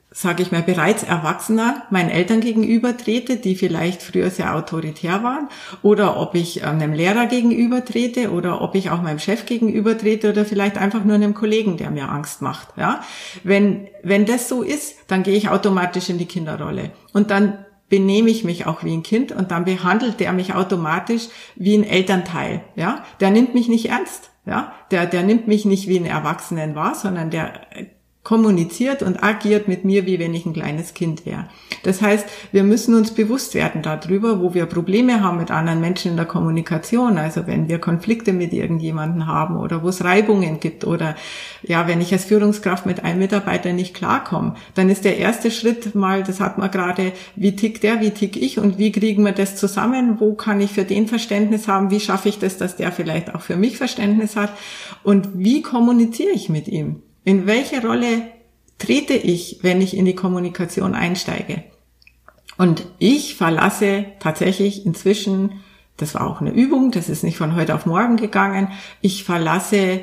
sage ich mal, bereits Erwachsener meinen Eltern gegenüber trete, die vielleicht früher sehr autoritär waren, oder ob ich einem Lehrer gegenüber trete oder ob ich auch meinem Chef gegenüber trete oder vielleicht einfach nur einem Kollegen, der mir Angst macht. Ja, wenn wenn das so ist, dann gehe ich automatisch in die Kinderrolle und dann benehme ich mich auch wie ein Kind und dann behandelt der mich automatisch wie ein Elternteil. Ja, der nimmt mich nicht ernst. Ja, der der nimmt mich nicht wie ein Erwachsenen wahr, sondern der kommuniziert und agiert mit mir, wie wenn ich ein kleines Kind wäre. Das heißt, wir müssen uns bewusst werden darüber, wo wir Probleme haben mit anderen Menschen in der Kommunikation. Also wenn wir Konflikte mit irgendjemandem haben oder wo es Reibungen gibt oder ja, wenn ich als Führungskraft mit einem Mitarbeiter nicht klarkomme, dann ist der erste Schritt mal, das hat man gerade, wie tickt der, wie tick ich und wie kriegen wir das zusammen? Wo kann ich für den Verständnis haben? Wie schaffe ich das, dass der vielleicht auch für mich Verständnis hat? Und wie kommuniziere ich mit ihm? In welche Rolle trete ich, wenn ich in die Kommunikation einsteige? Und ich verlasse tatsächlich inzwischen, das war auch eine Übung, das ist nicht von heute auf morgen gegangen, ich verlasse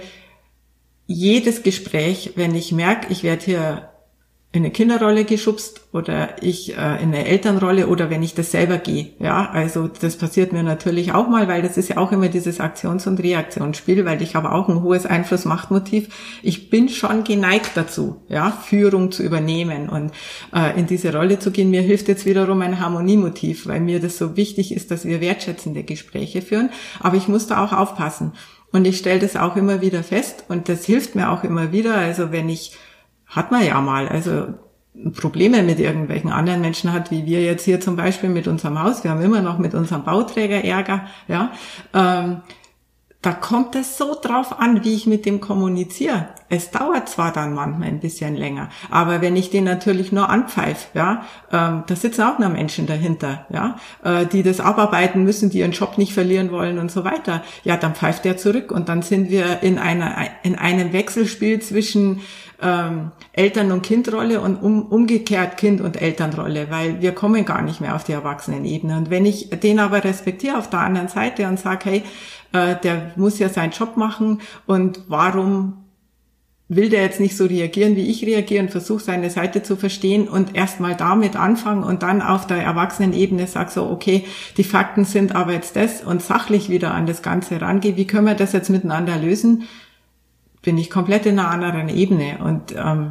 jedes Gespräch, wenn ich merke, ich werde hier in eine Kinderrolle geschubst oder ich äh, in eine Elternrolle oder wenn ich das selber gehe. Ja, also das passiert mir natürlich auch mal, weil das ist ja auch immer dieses Aktions- und Reaktionsspiel, weil ich habe auch ein hohes Einfluss-Macht-Motiv. Ich bin schon geneigt dazu, ja, Führung zu übernehmen und äh, in diese Rolle zu gehen. Mir hilft jetzt wiederum ein Harmoniemotiv, weil mir das so wichtig ist, dass wir wertschätzende Gespräche führen. Aber ich muss da auch aufpassen. Und ich stelle das auch immer wieder fest und das hilft mir auch immer wieder. Also wenn ich hat man ja mal, also Probleme mit irgendwelchen anderen Menschen hat, wie wir jetzt hier zum Beispiel mit unserem Haus, wir haben immer noch mit unserem Bauträger Ärger, ja, ähm, da kommt es so drauf an, wie ich mit dem kommuniziere. Es dauert zwar dann manchmal ein bisschen länger, aber wenn ich den natürlich nur anpfeife, ja, ähm, da sitzen auch noch Menschen dahinter, ja, äh, die das abarbeiten müssen, die ihren Job nicht verlieren wollen und so weiter. Ja, dann pfeift der zurück und dann sind wir in einer in einem Wechselspiel zwischen ähm, Eltern- und Kindrolle und um, umgekehrt Kind- und Elternrolle, weil wir kommen gar nicht mehr auf die Erwachsenenebene. Und wenn ich den aber respektiere auf der anderen Seite und sage, hey, äh, der muss ja seinen Job machen und warum will der jetzt nicht so reagieren, wie ich reagiere und versuche seine Seite zu verstehen und erstmal damit anfangen und dann auf der Erwachsenenebene sag so, okay, die Fakten sind aber jetzt das und sachlich wieder an das Ganze rangehe, wie können wir das jetzt miteinander lösen? Bin ich komplett in einer anderen Ebene und ähm,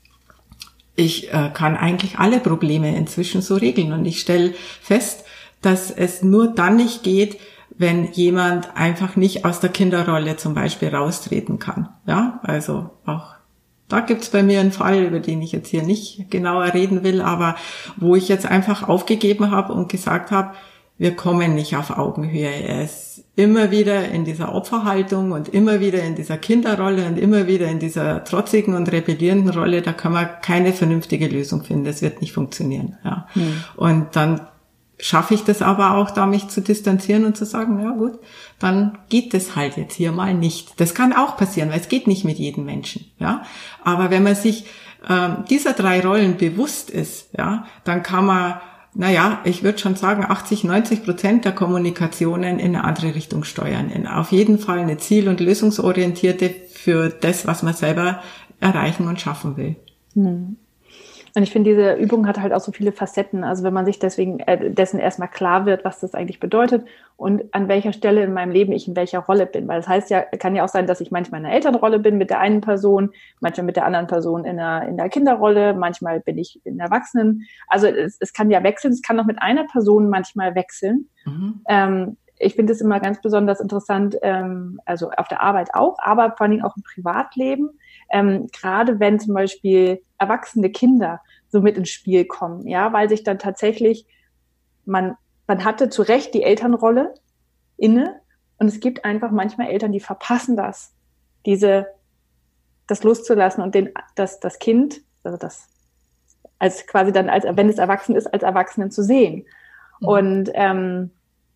ich äh, kann eigentlich alle Probleme inzwischen so regeln und ich stelle fest, dass es nur dann nicht geht, wenn jemand einfach nicht aus der Kinderrolle zum Beispiel raustreten kann. Ja, also auch da gibt's bei mir einen Fall, über den ich jetzt hier nicht genauer reden will, aber wo ich jetzt einfach aufgegeben habe und gesagt habe, wir kommen nicht auf Augenhöhe. Er ist immer wieder in dieser Opferhaltung und immer wieder in dieser Kinderrolle und immer wieder in dieser trotzigen und rebellierenden Rolle. Da kann man keine vernünftige Lösung finden. Das wird nicht funktionieren. Ja. Mhm. Und dann schaffe ich das aber auch, da mich zu distanzieren und zu sagen, ja gut, dann geht das halt jetzt hier mal nicht. Das kann auch passieren, weil es geht nicht mit jedem Menschen. Ja. Aber wenn man sich ähm, dieser drei Rollen bewusst ist, ja, dann kann man naja, ich würde schon sagen, achtzig, neunzig Prozent der Kommunikationen in eine andere Richtung steuern. In auf jeden Fall eine ziel- und lösungsorientierte für das, was man selber erreichen und schaffen will. Hm. Und ich finde, diese Übung hat halt auch so viele Facetten. Also wenn man sich deswegen äh, dessen erstmal klar wird, was das eigentlich bedeutet und an welcher Stelle in meinem Leben ich in welcher Rolle bin. Weil das heißt ja, kann ja auch sein, dass ich manchmal in einer Elternrolle bin mit der einen Person, manchmal mit der anderen Person in der, in der Kinderrolle, manchmal bin ich in der Erwachsenen. Also es, es kann ja wechseln, es kann auch mit einer Person manchmal wechseln. Mhm. Ähm, ich finde es immer ganz besonders interessant, ähm, also auf der Arbeit auch, aber vor allen Dingen auch im Privatleben. Ähm, gerade wenn zum Beispiel erwachsene Kinder so mit ins Spiel kommen, ja, weil sich dann tatsächlich, man, man hatte zu Recht die Elternrolle inne und es gibt einfach manchmal Eltern, die verpassen das, diese, das loszulassen und den, das, das Kind, also das, als quasi dann, als, wenn es erwachsen ist, als Erwachsenen zu sehen. Mhm. Und, ähm,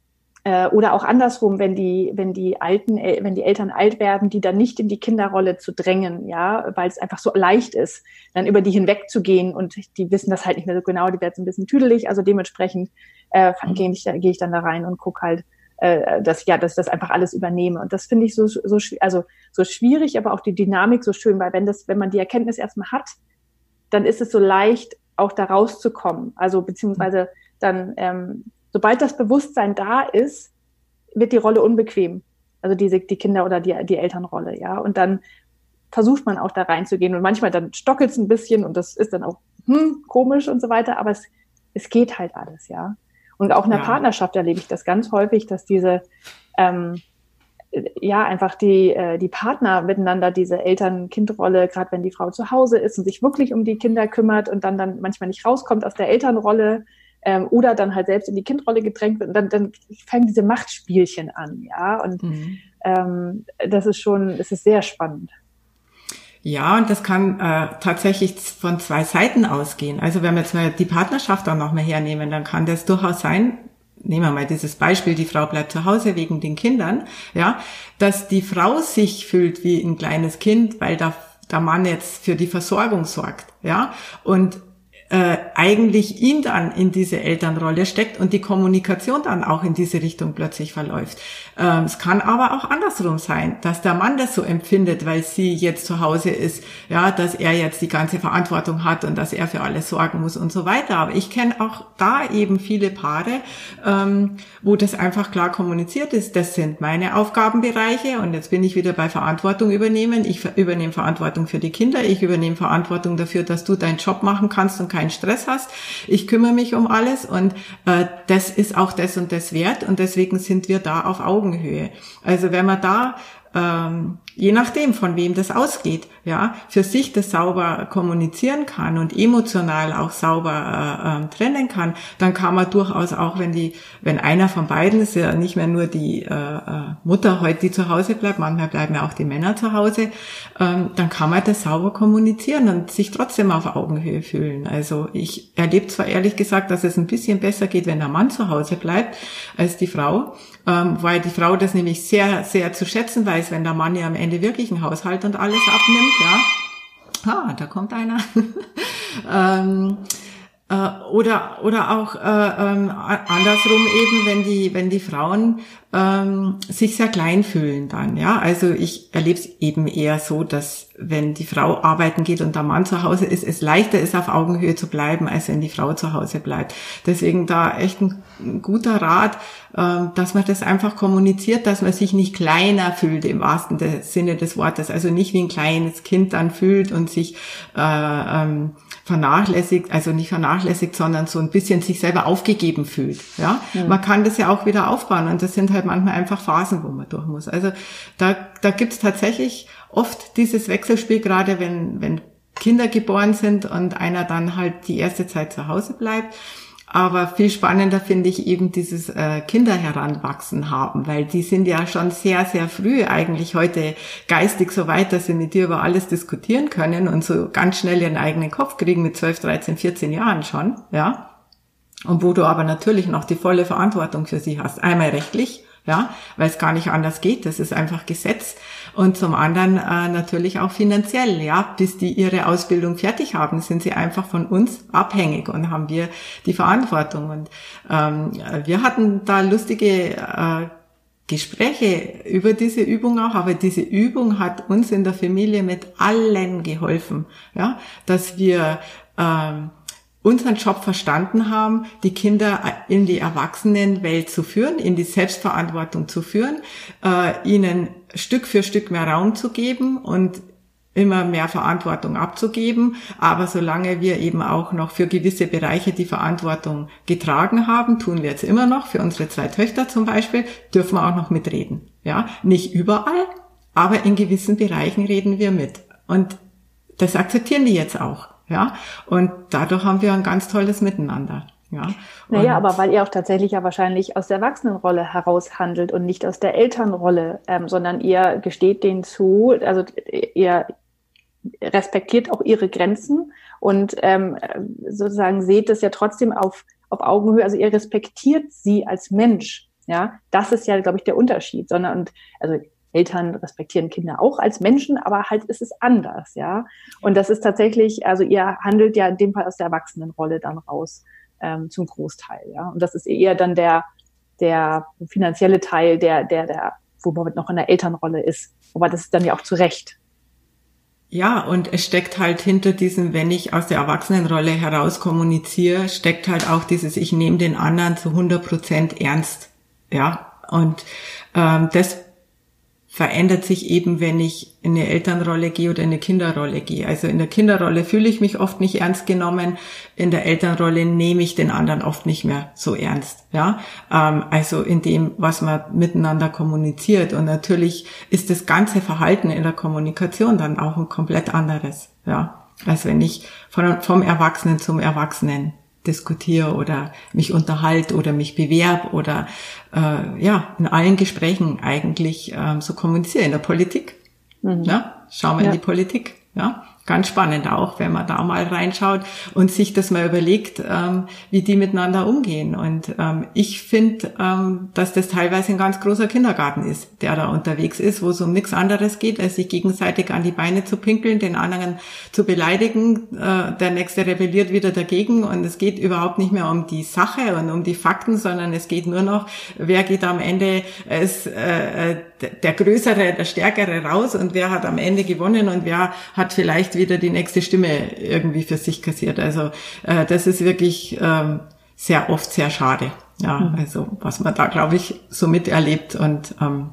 oder auch andersrum, wenn die, wenn die Alten, wenn die Eltern alt werden, die dann nicht in die Kinderrolle zu drängen, ja, weil es einfach so leicht ist, dann über die hinwegzugehen und die wissen das halt nicht mehr so genau, die werden ein bisschen tüdelig, also dementsprechend äh, mhm. gehe ich, gehe ich dann da rein und gucke halt, äh, dass ja, dass ich das einfach alles übernehme und das finde ich so, so, also so schwierig, aber auch die Dynamik so schön, weil wenn das, wenn man die Erkenntnis erstmal hat, dann ist es so leicht, auch da rauszukommen. Also beziehungsweise dann, ähm, sobald das Bewusstsein da ist, wird die Rolle unbequem. Also diese, die Kinder- oder die, die Elternrolle, ja. Und dann versucht man auch da reinzugehen. Und manchmal dann stockelt es ein bisschen und das ist dann auch hm, komisch und so weiter. Aber es, es geht halt alles, ja. Und auch in der ja. Partnerschaft erlebe ich das ganz häufig, dass diese, ähm, ja, einfach die, äh, die Partner miteinander diese Eltern-Kind-Rolle, gerade wenn die Frau zu Hause ist und sich wirklich um die Kinder kümmert und dann, dann manchmal nicht rauskommt aus der Elternrolle, ähm, oder dann halt selbst in die Kindrolle gedrängt wird und dann, dann fangen diese Machtspielchen an, ja. Und mhm. ähm, das ist schon, es ist sehr spannend. Ja, und das kann äh, tatsächlich von zwei Seiten ausgehen. Also wenn wir jetzt mal die Partnerschaft auch noch mal hernehmen, dann kann das durchaus sein, nehmen wir mal dieses Beispiel, die Frau bleibt zu Hause wegen den Kindern, ja, dass die Frau sich fühlt wie ein kleines Kind, weil der, der Mann jetzt für die Versorgung sorgt, ja, und äh, eigentlich ihn dann in diese Elternrolle steckt und die Kommunikation dann auch in diese Richtung plötzlich verläuft. Ähm, es kann aber auch andersrum sein, dass der Mann das so empfindet, weil sie jetzt zu Hause ist, ja, dass er jetzt die ganze Verantwortung hat und dass er für alles sorgen muss und so weiter. Aber ich kenne auch da eben viele Paare, ähm, wo das einfach klar kommuniziert ist. Das sind meine Aufgabenbereiche und jetzt bin ich wieder bei Verantwortung übernehmen. Ich übernehme Verantwortung für die Kinder, ich übernehme Verantwortung dafür, dass du deinen Job machen kannst und keinen Stress hast. Ich kümmere mich um alles und äh, das ist auch das und das wert und deswegen sind wir da auf Augenhöhe. Also wenn man da ähm, je nachdem, von wem das ausgeht, ja, für sich das sauber kommunizieren kann und emotional auch sauber äh, äh, trennen kann, dann kann man durchaus auch, wenn die, wenn einer von beiden, ist ja nicht mehr nur die äh, äh, Mutter heute, die zu Hause bleibt, manchmal bleiben ja auch die Männer zu Hause, ähm, dann kann man das sauber kommunizieren und sich trotzdem auf Augenhöhe fühlen. Also ich erlebe zwar ehrlich gesagt, dass es ein bisschen besser geht, wenn der Mann zu Hause bleibt, als die Frau, ähm, weil die Frau das nämlich sehr, sehr zu schätzen weiß, wenn der Mann ja am Ende wirklich einen Haushalt und alles abnimmt, ja. Ah, da kommt einer. ähm, äh, oder oder auch äh, ähm, andersrum eben, wenn die wenn die Frauen ähm, sich sehr klein fühlen dann, ja. Also ich erlebe es eben eher so, dass wenn die Frau arbeiten geht und der Mann zu Hause ist, es leichter ist, auf Augenhöhe zu bleiben, als wenn die Frau zu Hause bleibt. Deswegen da echt ein, ein guter Rat, äh, dass man das einfach kommuniziert, dass man sich nicht kleiner fühlt im wahrsten Sinne des Wortes, also nicht wie ein kleines Kind dann fühlt und sich äh, ähm, vernachlässigt, also nicht vernachlässigt, sondern so ein bisschen sich selber aufgegeben fühlt. Ja, ja. Man kann das ja auch wieder aufbauen und das sind halt manchmal einfach Phasen, wo man durch muss. Also da da gibt's tatsächlich oft dieses Wechselspiel, gerade wenn wenn Kinder geboren sind und einer dann halt die erste Zeit zu Hause bleibt. Aber viel spannender finde ich eben dieses äh, Kinder heranwachsen haben, weil die sind ja schon sehr, sehr früh eigentlich heute geistig so weit, dass sie mit dir über alles diskutieren können und so ganz schnell ihren eigenen Kopf kriegen mit zwölf, dreizehn, vierzehn Jahren schon, ja. Und wo du aber natürlich noch die volle Verantwortung für sie hast. Einmal rechtlich, ja, weil es gar nicht anders geht, das ist einfach Gesetz. Und zum anderen äh, natürlich auch finanziell, ja, bis die ihre Ausbildung fertig haben, sind sie einfach von uns abhängig und haben wir die Verantwortung. Und ähm, wir hatten da lustige äh, Gespräche über diese Übung auch, aber diese Übung hat uns in der Familie mit allen geholfen, ja, dass wir ähm, unseren Job verstanden haben, die Kinder in die Erwachsenenwelt zu führen, in die Selbstverantwortung zu führen, äh, ihnen Stück für Stück mehr Raum zu geben und immer mehr Verantwortung abzugeben. Aber solange wir eben auch noch für gewisse Bereiche die Verantwortung getragen haben, tun wir jetzt immer noch, für unsere zwei Töchter zum Beispiel, dürfen wir auch noch mitreden. Ja, nicht überall, aber in gewissen Bereichen reden wir mit. Und das akzeptieren die jetzt auch. Ja, und dadurch haben wir ein ganz tolles Miteinander. Ja. Naja, aber weil ihr auch tatsächlich ja wahrscheinlich aus der Erwachsenenrolle heraus handelt und nicht aus der Elternrolle, ähm, sondern ihr gesteht denen zu, also ihr respektiert auch ihre Grenzen und ähm, sozusagen seht es ja trotzdem auf, auf Augenhöhe, also ihr respektiert sie als Mensch. Ja, das ist ja, glaube ich, der Unterschied, sondern und also Eltern respektieren Kinder auch als Menschen, aber halt ist es anders, ja. Und das ist tatsächlich, also ihr handelt ja in dem Fall aus der Erwachsenenrolle dann raus, ähm, zum Großteil, ja. Und das ist eher dann der, der finanzielle Teil, der, der, der, wo man noch in der Elternrolle ist. Aber das ist dann ja auch zu Recht. Ja, und es steckt halt hinter diesem, wenn ich aus der Erwachsenenrolle heraus kommuniziere, steckt halt auch dieses, ich nehme den anderen zu hundert Prozent ernst. Ja, und ähm, das verändert sich eben, wenn ich in eine Elternrolle gehe oder in eine Kinderrolle gehe. Also in der Kinderrolle fühle ich mich oft nicht ernst genommen, in der Elternrolle nehme ich den anderen oft nicht mehr so ernst. Ja, ähm, also in dem, was man miteinander kommuniziert. Und natürlich ist das ganze Verhalten in der Kommunikation dann auch ein komplett anderes. Ja, als wenn ich von, vom Erwachsenen zum Erwachsenen diskutiere oder mich unterhalte oder mich bewerbe oder äh, ja, in allen Gesprächen eigentlich ähm, so kommuniziere. In der Politik, mhm. ja, schauen wir ja. in die Politik, ja, ganz spannend auch, wenn man da mal reinschaut und sich das mal überlegt, ähm, wie die miteinander umgehen. Und ähm, ich finde, ähm, dass das teilweise ein ganz großer Kindergarten ist, der da unterwegs ist, wo es um nichts anderes geht, als sich gegenseitig an die Beine zu pinkeln, den anderen zu beleidigen. Äh, der Nächste rebelliert wieder dagegen und es geht überhaupt nicht mehr um die Sache und um die Fakten, sondern es geht nur noch, wer geht am Ende als äh, der Größere, der Stärkere raus und wer hat am Ende gewonnen und wer hat vielleicht wieder die nächste Stimme irgendwie für sich kassiert. Also äh, das ist wirklich ähm, sehr oft sehr schade. Ja, mhm. also was man da, glaube ich, so miterlebt. Und ähm,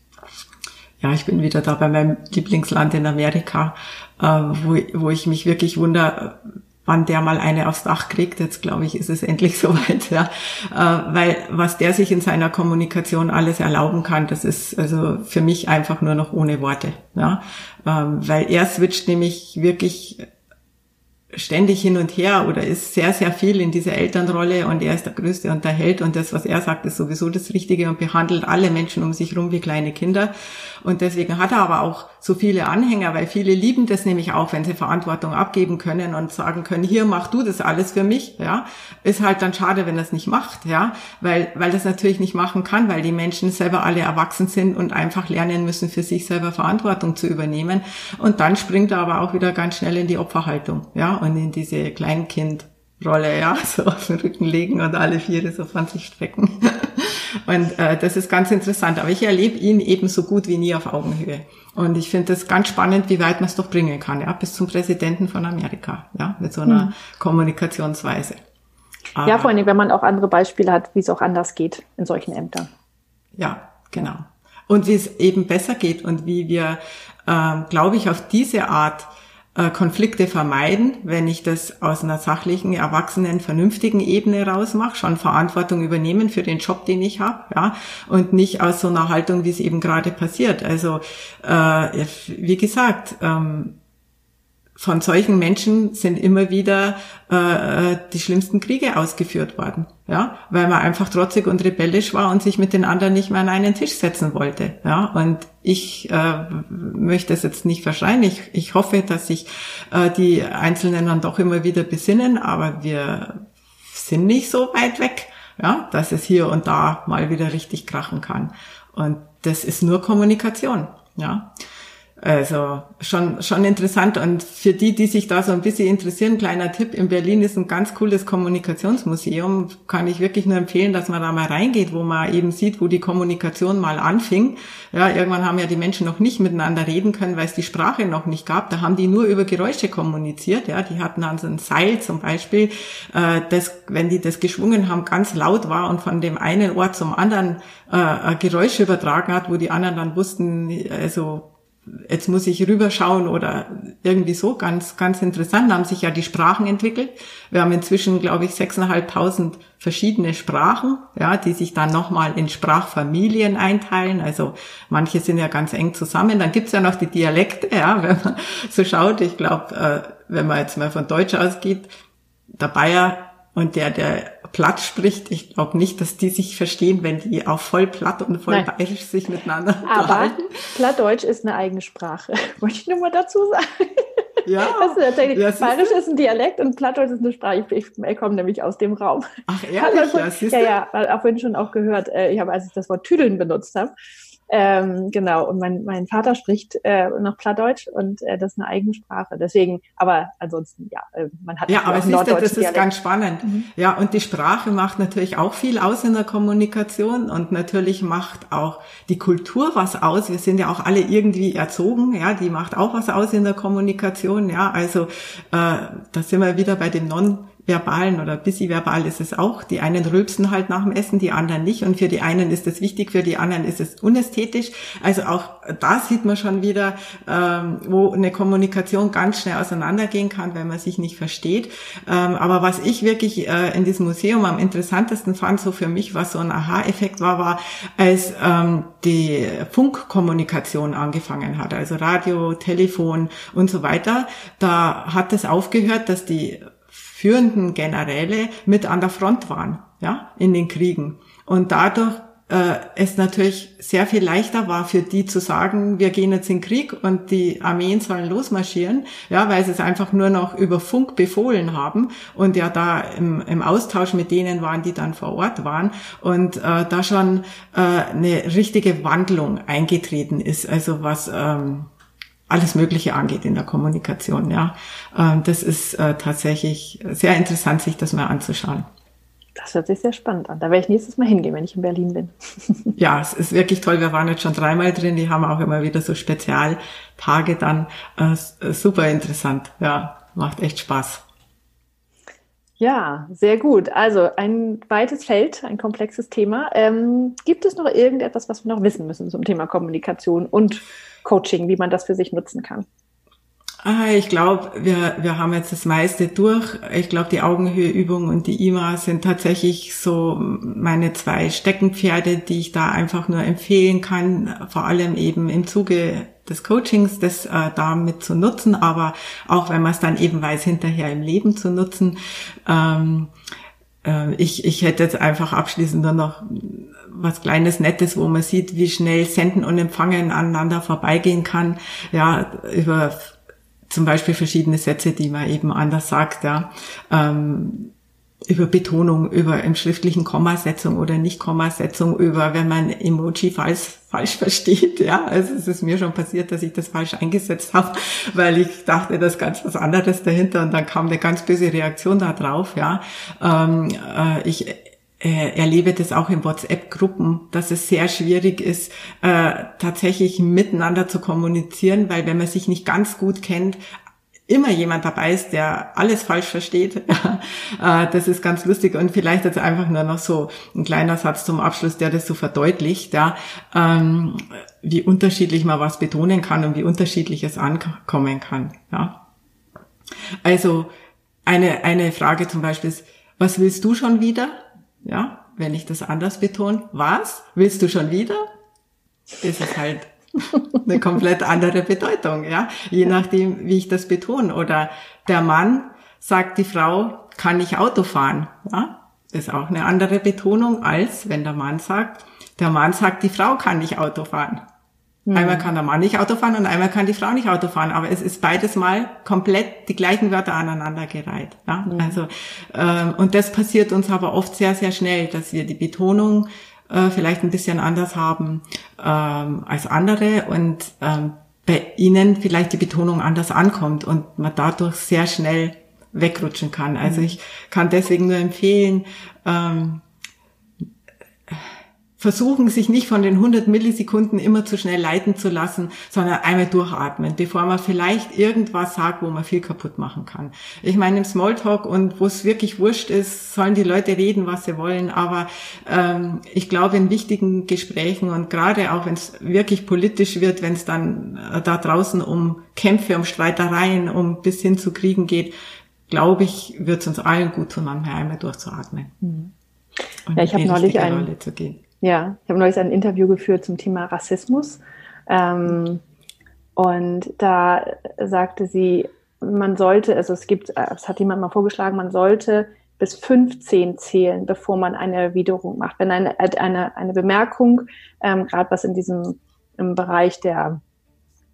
ja, ich bin wieder da bei meinem Lieblingsland in Amerika, äh, wo, wo ich mich wirklich wundere, wann der mal eine aufs Dach kriegt. Jetzt, glaube ich, ist es endlich soweit, ja. Äh, weil was der sich in seiner Kommunikation alles erlauben kann, das ist also für mich einfach nur noch ohne Worte, ja. Ähm, weil er switcht nämlich wirklich ständig hin und her oder ist sehr, sehr viel in dieser Elternrolle und er ist der Größte und der Held und das, was er sagt, ist sowieso das Richtige und behandelt alle Menschen um sich rum wie kleine Kinder. Und deswegen hat er aber auch so viele Anhänger, weil viele lieben das nämlich auch, wenn sie Verantwortung abgeben können und sagen können, hier, mach du das alles für mich, ja. Ist halt dann schade, wenn er es nicht macht, ja, weil, weil das natürlich nicht machen kann, weil die Menschen selber alle erwachsen sind und einfach lernen müssen, für sich selber Verantwortung zu übernehmen. Und dann springt er aber auch wieder ganz schnell in die Opferhaltung, ja, und in diese Kleinkindrolle, ja, so auf den Rücken legen und alle Viere so von sich strecken. Und äh, das ist ganz interessant. Aber ich erlebe ihn eben so gut wie nie auf Augenhöhe. Und ich finde das ganz spannend, wie weit man es doch bringen kann, ja, bis zum Präsidenten von Amerika, ja, mit so einer mhm. Kommunikationsweise. Aber, ja, vor allem, wenn man auch andere Beispiele hat, wie es auch anders geht in solchen Ämtern. Ja, genau. Und wie es eben besser geht und wie wir, äh, glaube ich, auf diese Art Konflikte vermeiden, wenn ich das aus einer sachlichen, erwachsenen, vernünftigen Ebene rausmache, schon Verantwortung übernehmen für den Job, den ich habe, ja, und nicht aus so einer Haltung, wie es eben gerade passiert. Also äh, wie gesagt, ähm, von solchen Menschen sind immer wieder äh, die schlimmsten Kriege ausgeführt worden, ja, weil man einfach trotzig und rebellisch war und sich mit den anderen nicht mehr an einen Tisch setzen wollte, ja. Und ich äh, möchte es jetzt nicht verschreien. Ich, ich hoffe, dass sich äh, die Einzelnen dann doch immer wieder besinnen, aber wir sind nicht so weit weg, ja, dass es hier und da mal wieder richtig krachen kann. Und das ist nur Kommunikation, ja. Also schon schon interessant und für die, die sich da so ein bisschen interessieren, kleiner Tipp, in Berlin ist ein ganz cooles Kommunikationsmuseum, kann ich wirklich nur empfehlen, dass man da mal reingeht, wo man eben sieht, wo die Kommunikation mal anfing. Ja, irgendwann haben ja die Menschen noch nicht miteinander reden können, weil es die Sprache noch nicht gab, da haben die nur über Geräusche kommuniziert, ja, die hatten dann so ein Seil zum Beispiel, äh, das, wenn die das geschwungen haben, ganz laut war und von dem einen Ort zum anderen äh, Geräusche übertragen hat, wo die anderen dann wussten, also jetzt muss ich rüberschauen oder irgendwie so, ganz, ganz interessant. Da haben sich ja die Sprachen entwickelt. Wir haben inzwischen, glaube ich, sechstausendfünfhundert verschiedene Sprachen, ja, die sich dann nochmal in Sprachfamilien einteilen. Also manche sind ja ganz eng zusammen. Dann gibt's ja noch die Dialekte, ja, wenn man so schaut. Ich glaube, äh, wenn man jetzt mal von Deutsch ausgeht, der Bayer und der, der platt spricht, ich glaube nicht, dass die sich verstehen, wenn die auch voll platt und voll Nein. bayerisch sich miteinander unterhalten. Aber Plattdeutsch ist eine eigene Sprache. Wollte ich nur mal dazu sagen. Ja. Das ist tatsächlich, ja, Bayerisch ist ein Dialekt und Plattdeutsch ist eine Sprache. Ich, ich komme nämlich aus dem Raum. Ach ehrlich? Ja, ja, ja, auch vorhin schon auch gehört, ich habe, als ich das Wort Tüdeln benutzt habe, Ähm, genau, und mein, mein Vater spricht äh, noch Plattdeutsch und äh, das ist eine eigene Sprache. Deswegen, aber ansonsten, ja, äh, man hat Ja, aber auch einen siehst du, das norddeutschen ist Dialekt. ganz spannend. Mhm. Ja, und die Sprache macht natürlich auch viel aus in der Kommunikation und natürlich macht auch die Kultur was aus. Wir sind ja auch alle irgendwie erzogen, ja, die macht auch was aus in der Kommunikation, ja, also äh, da sind wir wieder bei dem Non- verbalen oder visiverbal ist es auch. Die einen rülpsen halt nach dem Essen, die anderen nicht. Und für die einen ist es wichtig, für die anderen ist es unästhetisch. Also auch da sieht man schon wieder, ähm, wo eine Kommunikation ganz schnell auseinandergehen kann, wenn man sich nicht versteht. Ähm, aber was ich wirklich äh, in diesem Museum am interessantesten fand, so für mich, was so ein Aha-Effekt war, war, als ähm, die Funkkommunikation angefangen hat, also Radio, Telefon und so weiter. Da hat es aufgehört, dass die führenden Generäle mit an der Front waren, ja, in den Kriegen. Und dadurch äh, es natürlich sehr viel leichter war für die zu sagen, wir gehen jetzt in den Krieg und die Armeen sollen losmarschieren, ja, weil sie es einfach nur noch über Funk befohlen haben und ja da im, im Austausch mit denen waren, die dann vor Ort waren und äh, da schon äh, eine richtige Wandlung eingetreten ist, also was ähm, alles Mögliche angeht in der Kommunikation, ja. Das ist äh, tatsächlich sehr interessant, sich das mal anzuschauen. Das hört sich sehr spannend an. Da werde ich nächstes Mal hingehen, wenn ich in Berlin bin. Ja, es ist wirklich toll. Wir waren jetzt schon dreimal drin. Die haben auch immer wieder so Spezialtage dann. Äh, super interessant. Ja, macht echt Spaß. Ja, sehr gut. Also ein weites Feld, ein komplexes Thema. Ähm, gibt es noch irgendetwas, was wir noch wissen müssen zum Thema Kommunikation und Coaching, wie man das für sich nutzen kann? Ah, ich glaube, wir wir haben jetzt das meiste durch. Ich glaube, die Augenhöheübung und die I M A sind tatsächlich so meine zwei Steckenpferde, die ich da einfach nur empfehlen kann, vor allem eben im Zuge des Coachings, das äh, damit zu nutzen, aber auch wenn man es dann eben weiß, hinterher im Leben zu nutzen. Ähm, äh, ich ich hätte jetzt einfach abschließend nur noch was Kleines, Nettes, wo man sieht, wie schnell Senden und Empfangen aneinander vorbeigehen kann, ja, über zum Beispiel verschiedene Sätze, die man eben anders sagt, ja, ähm, über Betonung, über im schriftlichen Kommasetzung oder Nicht-Kommasetzung, über wenn man Emoji falsch, falsch versteht, ja, also es ist mir schon passiert, dass ich das falsch eingesetzt habe, weil ich dachte, das ist ganz was anderes dahinter und dann kam eine ganz böse Reaktion da drauf, ja, ähm, äh, ich Äh, erlebe das auch in WhatsApp-Gruppen, dass es sehr schwierig ist, äh, tatsächlich miteinander zu kommunizieren, weil wenn man sich nicht ganz gut kennt, immer jemand dabei ist, der alles falsch versteht. äh, das ist ganz lustig und vielleicht jetzt einfach nur noch so ein kleiner Satz zum Abschluss, der das so verdeutlicht, ja, ähm, wie unterschiedlich man was betonen kann und wie unterschiedlich es ankommen kann. Ja. Also eine eine Frage zum Beispiel ist, was willst du schon wieder? Ja, wenn ich das anders betone, was? Willst du schon wieder? Ist es halt eine komplett andere Bedeutung, ja? Je nachdem, wie ich das betone. Oder der Mann sagt, die Frau kann nicht Auto fahren, ja? Ist auch eine andere Betonung, als wenn der Mann sagt, der Mann sagt, die Frau kann nicht Auto fahren. Mhm. Einmal kann der Mann nicht Auto fahren und einmal kann die Frau nicht Auto fahren, aber es ist beides mal komplett die gleichen Wörter aneinandergereiht. Ja? Mhm. Also ähm, und das passiert uns aber oft sehr, sehr schnell, dass wir die Betonung äh, vielleicht ein bisschen anders haben ähm, als andere und ähm, bei ihnen vielleicht die Betonung anders ankommt und man dadurch sehr schnell wegrutschen kann. Also ich kann deswegen nur empfehlen, ähm, versuchen, sich nicht von den hundert Millisekunden immer zu schnell leiten zu lassen, sondern einmal durchatmen, bevor man vielleicht irgendwas sagt, wo man viel kaputt machen kann. Ich meine, im Smalltalk und wo es wirklich wurscht ist, sollen die Leute reden, was sie wollen, aber ähm, ich glaube, in wichtigen Gesprächen und gerade auch, wenn es wirklich politisch wird, wenn es dann äh, da draußen um Kämpfe, um Streitereien, um bis hin zu Kriegen geht, glaube ich, wird es uns allen gut tun, manchmal einmal durchzuatmen. Mhm. Ja, ich habe neulich ein Rolle zu gehen. Ja, ich habe neulich ein Interview geführt zum Thema Rassismus. Ähm, und da sagte sie, man sollte, also es gibt, es hat jemand mal vorgeschlagen, man sollte bis fünfzehn zählen, bevor man eine Erwiderung macht. Wenn eine, eine, eine Bemerkung, ähm, gerade was in diesem, im Bereich der,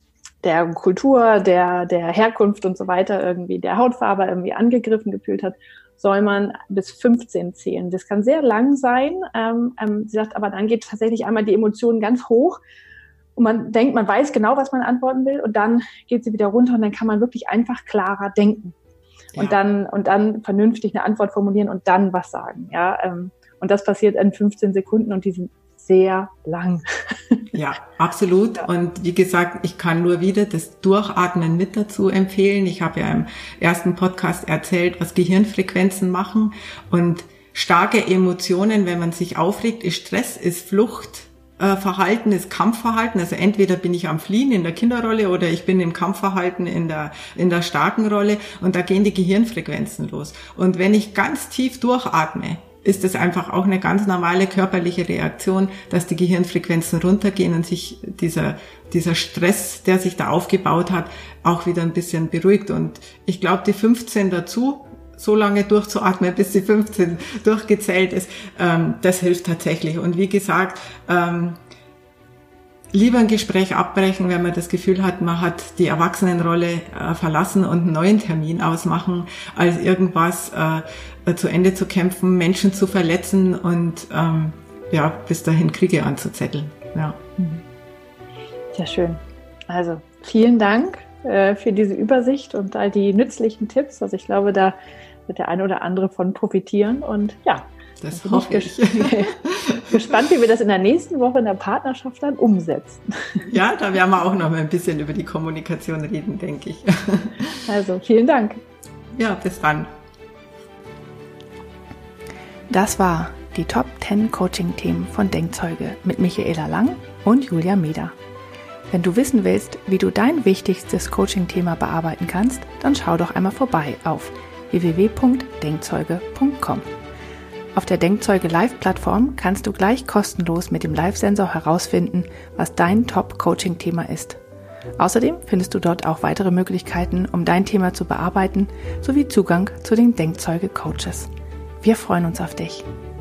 der Kultur, der, der Herkunft und so weiter irgendwie, der Hautfarbe irgendwie angegriffen gefühlt hat, soll man bis fünfzehn zählen. Das kann sehr lang sein. Ähm, ähm, sie sagt, aber dann geht tatsächlich einmal die Emotionen ganz hoch und man denkt, man weiß genau, was man antworten will und dann geht sie wieder runter und dann kann man wirklich einfach klarer denken. Ja. Und dann, und dann vernünftig eine Antwort formulieren und dann was sagen. Ja, ähm, und das passiert in fünfzehn Sekunden und die sind sehr lang. Ja, absolut. Ja. Und wie gesagt, ich kann nur wieder das Durchatmen mit dazu empfehlen. Ich habe ja im ersten Podcast erzählt, was Gehirnfrequenzen machen. Und starke Emotionen, wenn man sich aufregt, ist Stress, ist Fluchtverhalten, ist Kampfverhalten. Also entweder bin ich am Fliehen in der Kinderrolle oder ich bin im Kampfverhalten in der, in der starken Rolle. Und da gehen die Gehirnfrequenzen los. Und wenn ich ganz tief durchatme, ist es einfach auch eine ganz normale körperliche Reaktion, dass die Gehirnfrequenzen runtergehen und sich dieser, dieser Stress, der sich da aufgebaut hat, auch wieder ein bisschen beruhigt. Und ich glaube, die fünfzehn dazu, so lange durchzuatmen, bis die fünfzehn durchgezählt ist, ähm, das hilft tatsächlich. Und wie gesagt, ähm, lieber ein Gespräch abbrechen, wenn man das Gefühl hat, man hat die Erwachsenenrolle äh, verlassen und einen neuen Termin ausmachen, als irgendwas äh, zu Ende zu kämpfen, Menschen zu verletzen und ähm, ja, bis dahin Kriege anzuzetteln. Ja. Sehr schön. Also vielen Dank äh, für diese Übersicht und all die nützlichen Tipps. Also ich glaube, da wird der eine oder andere von profitieren und ja, das hoffe ich. Gespannt, wie wir das in der nächsten Woche in der Partnerschaft dann umsetzen. Ja, da werden wir auch noch mal ein bisschen über die Kommunikation reden, denke ich. Also, vielen Dank. Ja, bis dann. Das war die Top zehn Coaching-Themen von Denkzeuge mit Michaela Lang und Julia Meder. Wenn du wissen willst, wie du dein wichtigstes Coaching-Thema bearbeiten kannst, dann schau doch einmal vorbei auf w w w punkt denkzeuge punkt com. Auf der Denkzeuge Live-Plattform kannst du gleich kostenlos mit dem Live-Sensor herausfinden, was dein Top-Coaching-Thema ist. Außerdem findest du dort auch weitere Möglichkeiten, um dein Thema zu bearbeiten, sowie Zugang zu den Denkzeuge-Coaches. Wir freuen uns auf dich.